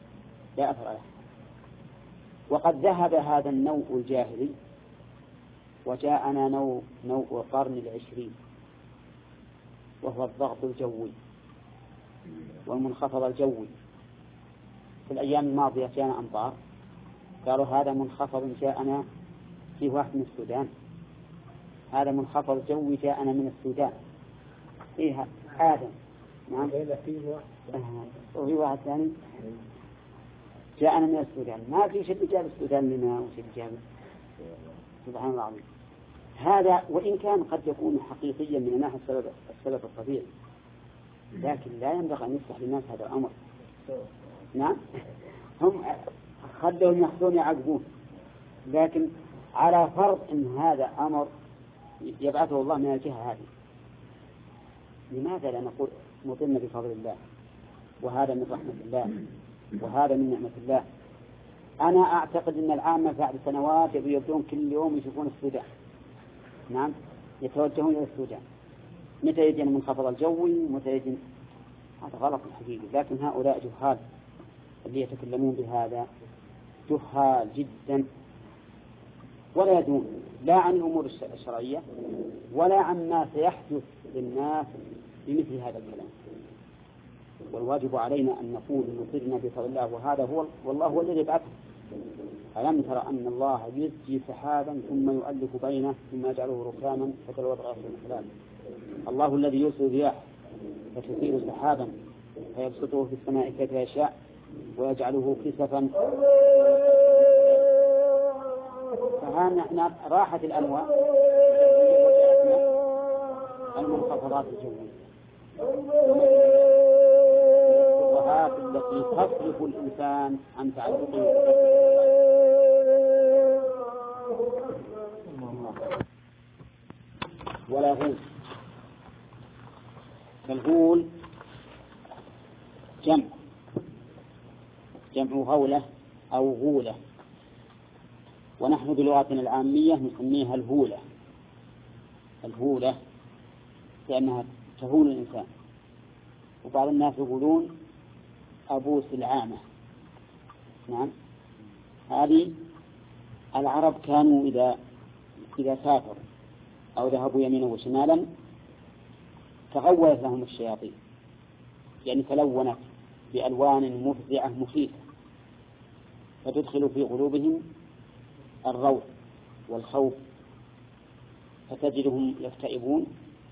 وقد ذهب هذا النوء الجاهلي وجاءنا نوء القرن 20، وهو الضغط الجوي والمنخفض الجوي. في الأيام الماضية جاءنا أمطار، قالوا هذا منخفض جاءنا في واحد من السودان، هذا منخفض جوي جاءنا من السودان فيها آدم. نعم. وفي واحد ثاني جاءنا من السودان، ما في شيء جاب السودان لنا وشيء جاب. سبحان الله العظيم. هذا وإن كان قد يكون حقيقيا من ناحية السبب الطبيعي، لكن لا ينبغي أن يفتح للناس هذا الأمر. نعم، هم خلوهم يحصون يعقبون، لكن على فرض أن هذا أمر يبعثه الله من الجهة هذه، لماذا لا نقول مطرنا بفضل الله، وهذا من رحمة الله، وهذا من نعمة الله. أنا أعتقد أن العامة بعد سنوات يبدون كل يوم يشوفون السودان. نعم، يتوجهون إلى السودان، متى يجي المنخفض الجوي متى يجي. هذا غلط حقيقي. لكن هؤلاء جهال اللي يتكلمون بهذا جهال جدا، ولا يدون لا عن الأمور الشرعية ولا عن ما سيحدث للناس بمثل هذا الكلام. والواجب علينا أن نقول نصرنا بفضل الله، وهذا هو والله هو الذي يبعثه. ألم ترى أن الله يزجي سحابا ثم يؤلف بينه ثم يجعله ركاما فترى الودق في الخلال. الله الذي يرسل الرياح فتثير سحابا فيبسطه في السماء كيف يشاء ويجعله كسفا. فهنا راحت الأموال المنخفضات الجوية الشبهات التي تصرف الإنسان عن تعلقه. ولا غول، فالغول جمع غولة أو غولة، ونحن بلغتنا العامية نسميها الهولة لأنها تهول الإنسان. وبعض الناس يقولون أبوس العامة. نعم، هذه العرب كانوا إذا سافروا أو ذهبوا يمينا وشمالا تغولت لهم الشياطين، يعني تلونت بألوان مفزعة مخيفة فتدخل في قلوبهم الروع والخوف، فتجدهم يكتئبون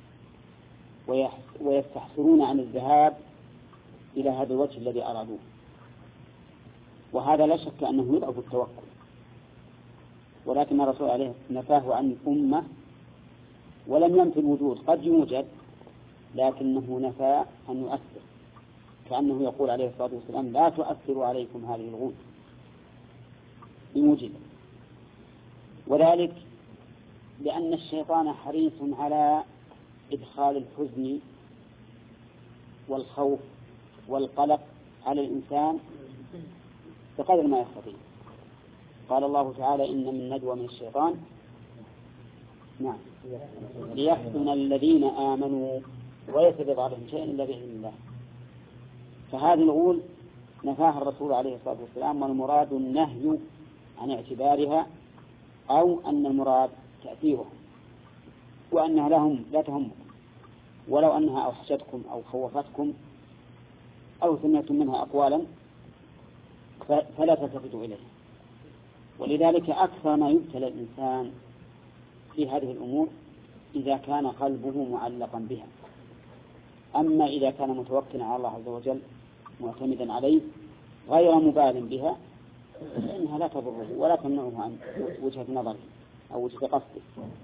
ويستحسرون عن الذهاب إلى هذا الوجه الذي أرادوه. وهذا لا شك أنه يضعف التوكل، ولكن الرسول عليه نفاه عن الأمة ولم ينفي الوجود، قد يوجد لكنه نفى أن يؤثر، كأنه يقول عليه الصلاة والسلام لا تؤثر عليكم هذه الغول بموجب. وذلك لأن الشيطان حريص على إدخال الحزن والخوف والقلق على الإنسان بقدر ما يستطيع. قال الله تعالى إن من نجوى من الشيطان نعم ليحزن الذين آمنوا ويتبع عليهم شيئا إلا بإذن الله. فهذه الغول نفاها الرسول عليه الصلاة والسلام، والمراد النهي عن اعتبارها أو أن المراد تأثيرها، وأنها لا تهمكم، ولو أنها أوحشتكم أو خوفتكم أو سمعتم منها أقوالا فلا تلتفتوا إليها. ولذلك أكثر ما يبتلى الإنسان في هذه الأمور إذا كان قلبه معلقا بها. أما إذا كان متوكلا على الله عز وجل معتمدا عليه غير مبال بها فإنها لا تضره ولا تمنعه عن وجهة نظره أو وجهة قصده.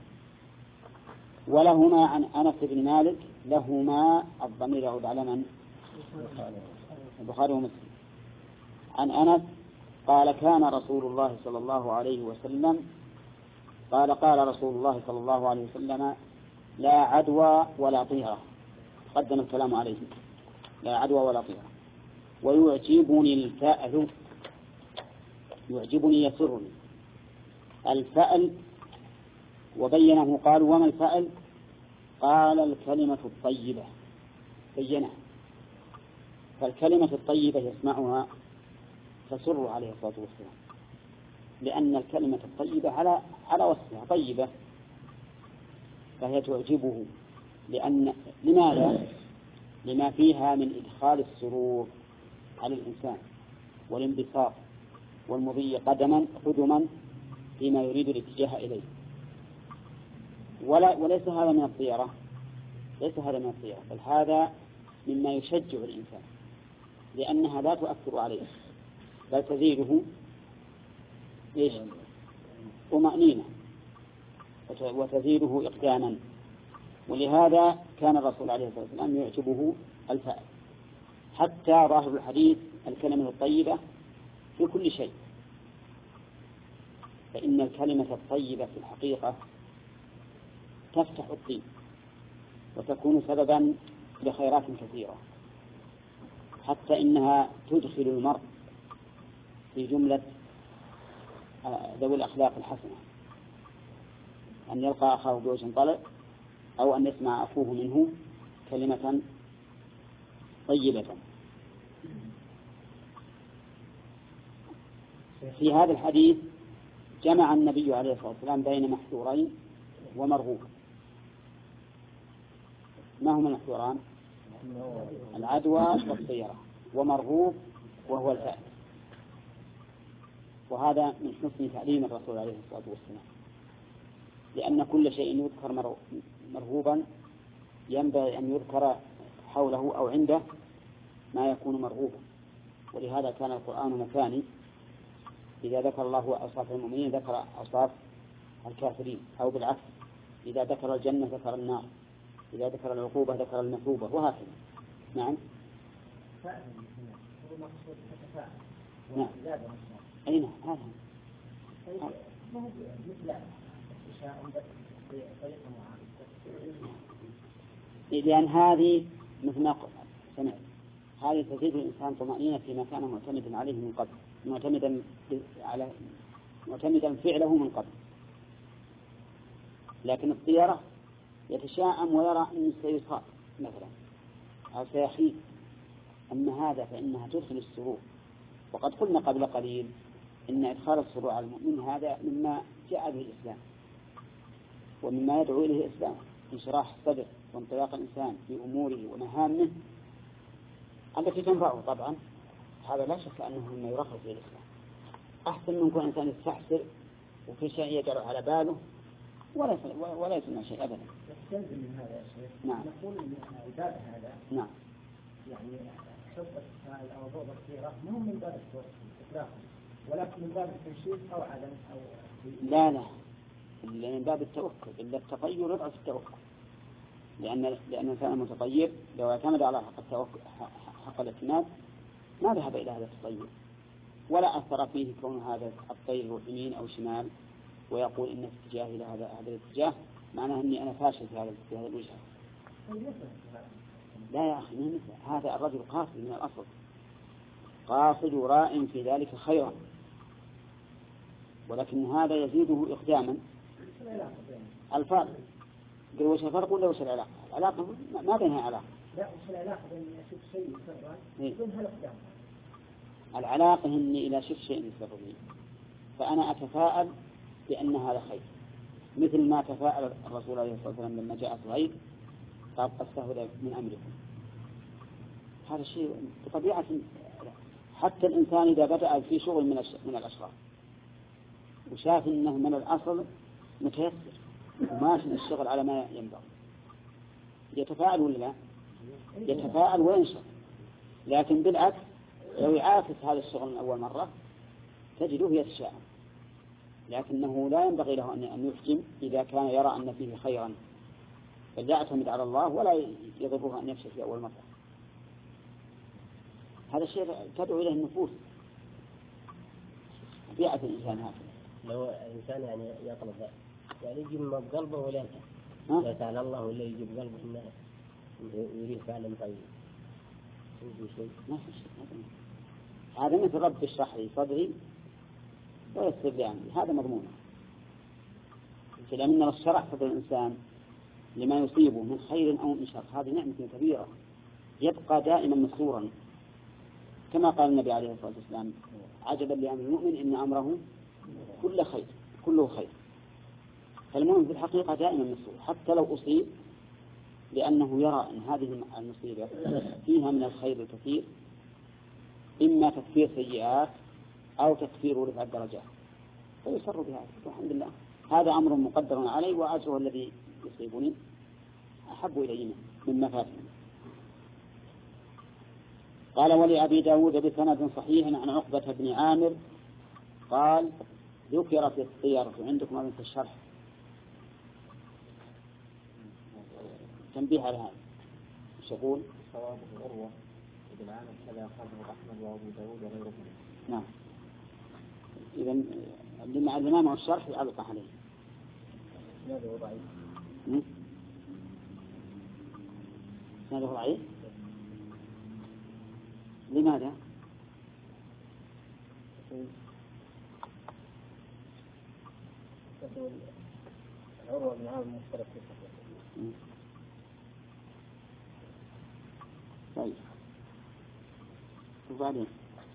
ولهما عن أنس بن مالك، لهما الضمير يعود على من؟ البخاري ومسلم. عن أنس قال كان رسول الله صلى الله عليه وسلم قال رسول الله صلى الله عليه وسلم لا عدوى ولا طيرة، قدم الكلام عليه، لا عدوى ولا طيرة. ويعجبني الفأل، يعجبني يسرني الفأل. وبينه قالوا وما الفأل؟ قال الكلمة الطيبة، بينها. فالكلمة الطيبة يسمعها تسر عليه الصلاة والسلام، لأن الكلمة الطيبة على وصفها طيبة فهي تعجبه. لماذا؟ لما فيها من إدخال السرور على الإنسان والانبساط والمضي قدما فيما يريد الاتجاه إليه. وليس هذا من الطيرة، ليس هذا من الطيرة، بل هذا مما يشجع الإنسان، لأنها لا تؤثر عليه بل تزيده طمأنينة وتزيده إقداما. ولهذا كان الرسول عليه الصلاة والسلام يعجبه الفأل. حتى ظاهر الحديث الكلمة الطيبة في كل شيء، فإن الكلمة الطيبة في الحقيقة تفتح الطين وتكون سببا لخيرات كثيرة، حتى إنها تدخل المرء في جملة ذوي الأخلاق الحسنة، أن يلقى أخاه بوجه طلق أو أن يسمع أخوه منه كلمة طيبة. في هذا الحديث جمع النبي عليه الصلاة والسلام بين محذورين ومرغوب. ما هما المحذوران؟ العدوى والطيرة، ومرغوب وهو الفأل. وهذا من حسن تعليم الرسول عليه الصلاة والسلام، لأن كل شيء يذكر مرغوبا ينبغي أن يذكر حوله أو عنده ما يكون مرغوبا. ولهذا كان القرآن مكاني، إذا ذكر الله أوصاف المؤمنين ذكر أوصاف الكافرين، أو بالعكس إذا ذكر الجنة ذكر النار، إذا ذكر العقوبة ذكر المثوبة، وهكذا. نعم. نعم. أي نعم. هذا لأن هذه مثل ما سمعت، هذه تزيد الإنسان طمأنينة فيما كان معتمدا عليه من قبل، معتمدا فعله من قبل. لكن الطيرة يتشاءم ويرى أنه سيصاب مثلا أو سيحيد. أما هذا فإنها تدخل السرور. وقد قلنا قبل قليل إن إدخال السرور على المؤمن هذا مما جاء به الإسلام، ومما يدعو إليه الإسلام، انشراح الصدر وانطلاق الإنسان في أموره ومهامه التي تنفعه. طبعا هذا لا شك أنه مما يرخص إلى الإسلام. أحسن من كل إنسان يستحسر وفي شيء يجعل على باله ولا يسمع شيء أبدا. يستلزم من هذا يا شيخ. نعم. نقول إن الباب هذا نعم يعني حب السائل أو ضوء الخيرة مو من باب الإطلاق، ولكن من باب التنشيط أو عدم أو لا من باب التوكل. إلا التطير يضعف التوكل، لأن الإنسان المتطير لو اعتمد على حق الاعتماد ما ذهب إلى هذا التطير، ولا أثر فيه كون هذا الطير يروح يمين أو شمال ويقول إن اتجاهي إلى هذا الاتجاه معناه أني أنا فاشل في هذا الوجهة. لا يا أخي، هذا الرجل قاصد من الأصل، قاصد راء في ذلك خيرا، ولكن هذا يزيده إقداما. الفرق قل وش الفرق ولا وش العلاقة؟ العلاقة ما بينها علاقة. لا وش العلاقة بين أشوف شيء يسرع بينها الإقدام؟ العلاقة إني إذا شفت شيء يسر لي فأنا أتفاءل بأن هذا خير، مثل ما تفاءل الرسول عليه الصلاة والسلام لما جاء صهيب قال أستهدى من أمركم. هذا الشيء بطبيعة. حتى الإنسان إذا بدأ في شغل من الأشغال وشاف إنه من الأصل متيسر وماشي الشغل على ما ينبغي يتفاعل ولا لا؟ يتفاعل وينشط. لكن بالعكس لو يعاكس هذا الشغل من أول مرة تجده يتشاءم، لكنه لا ينبغي له أن يحجم إذا كان يرى أن فيه خيرا، بل يعتمد على الله ولا يضره أن يفشل في أول مرة. هذا الشيء تدعو إليه النفوس، طبيعة الإنسان هذا. لو الإنسان يعني يطلب يعني يجيب بقلبه ولا يسأل الله ولا يجيب قلبه إنه يريد فعلا طيب ما في شيء. هذا مثل رب اشرح لي صدري ويسر لي أمري، هذا مضمون. لأن الشرح صدر الإنسان لما يصيبه من خير أو من شر هذه نعمة كبيرة يبقى دائما مسرورا، كما قال النبي عليه الصلاة والسلام عجبا لأمر المؤمن إن أمره كله خير. فالمؤمن في الحقيقة دائما مسرور حتى لو أصيب، لأنه يرى أن هذه المصيبة فيها من الخير الكثير، إما تكفير سيئات أو تكفير ورفع الدرجات، فيسر بهذا. والحمد لله هذا أمر مقدر عليه، وأجره الذي يصيبني أحب إلي من مفاتنه. قال ولأبي داود بسند صحيح عن عقبة بن عامر قال ذكرت الطيرة عندكم أبن في الشرح. تنبيه على هذا ايش يقول؟ صواب عروة بن عامر كذا أخرجه أحمد وأبو داود وغيره. نعم. إذا لما الإمام والشرح يعلق عليه. هذا ضعيف. هذا ضعيف. لماذا؟ عروة بن عامر مشترك في الصحيح. طيب وبعدين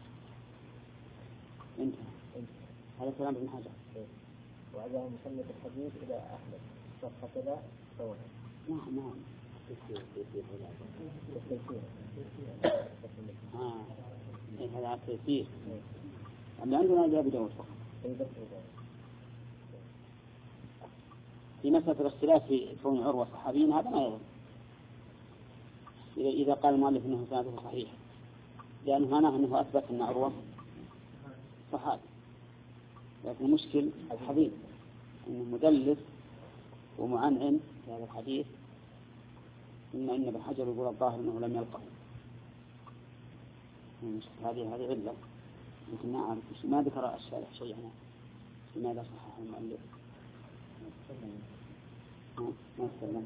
انتهى هذا كلام ابن حجر. وعزاه مصنف الحديث إلى أحمد صفحة كذا صورها. نعم هذا تيسير. اللي عندنا جاء بدون فقط. في مسألة الاختلاف في كون عروة صحابيين هذا ما يظن إذا قال المؤلف أنه سنده صحيح، لأنه هنا أنه أثبت أن عروة صحابي، لكن المشكل الحديث أنه مدلس ومعنعن في هذا الحديث. إن ابن حجر يقول الظاهر أنه لم يلقه. هذه علة يمكن نعرف ما ذكر الشارح شيء هنا لماذا صحح المؤلف. ما استلم.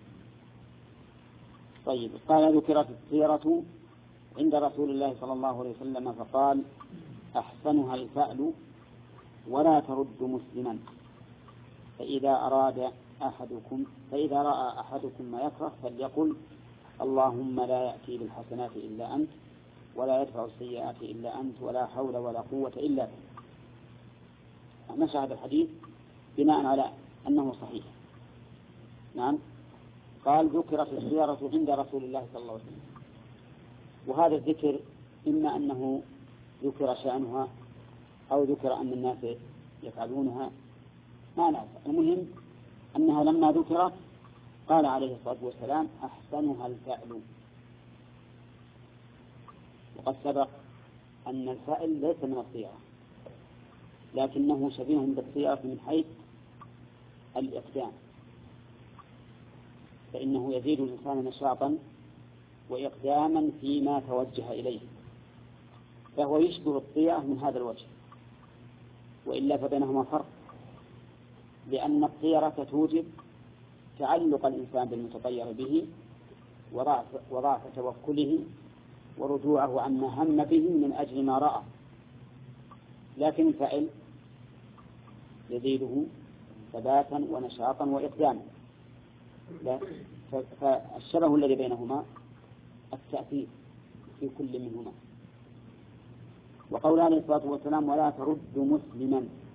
طيب قال ذكرت السيرة عند رسول الله صلى الله عليه وسلم فقال أحسنها الفعل ولا ترد مسلما، فإذا رأى أحدكم ما يكره فليقل اللهم لا يأتي بالحسنات إلا أنت ولا يدفع السيئات إلا أنت ولا حول ولا قوة إلا بك. مشى هذا الحديث بناء على أنه صحيح. نعم. قال ذكرت السيرة عند رسول الله صلى الله عليه وسلم، وهذا الذكر إما أنه ذكر شأنها أو ذكر أن الناس يفعلونها، ما نعرف. المهم أنها لما ذكرت قال عليه الصلاة والسلام أحسنها الفعل. وقد سبق أن الفعل ليس من السيرة، لكنه شبيه بالسيرة من حيث الإقدام، فإنه يزيد الإنسان نشاطا وإقداما فيما توجه إليه، فهو يشبه الطيرة من هذا الوجه. وإلا فبينهما فرق، لأن الطيرة توجب تعلق الإنسان بالمتطير به وضعف توكله ورجوعه عما هم به من أجل ما رأى، لكن الفعل يزيده ثباتا ونشاطا وإقداما. فالشبه الذي بينهما التأثير في كل منهما. وقول عليه الصلاة والسلام ولا ترد مسلما،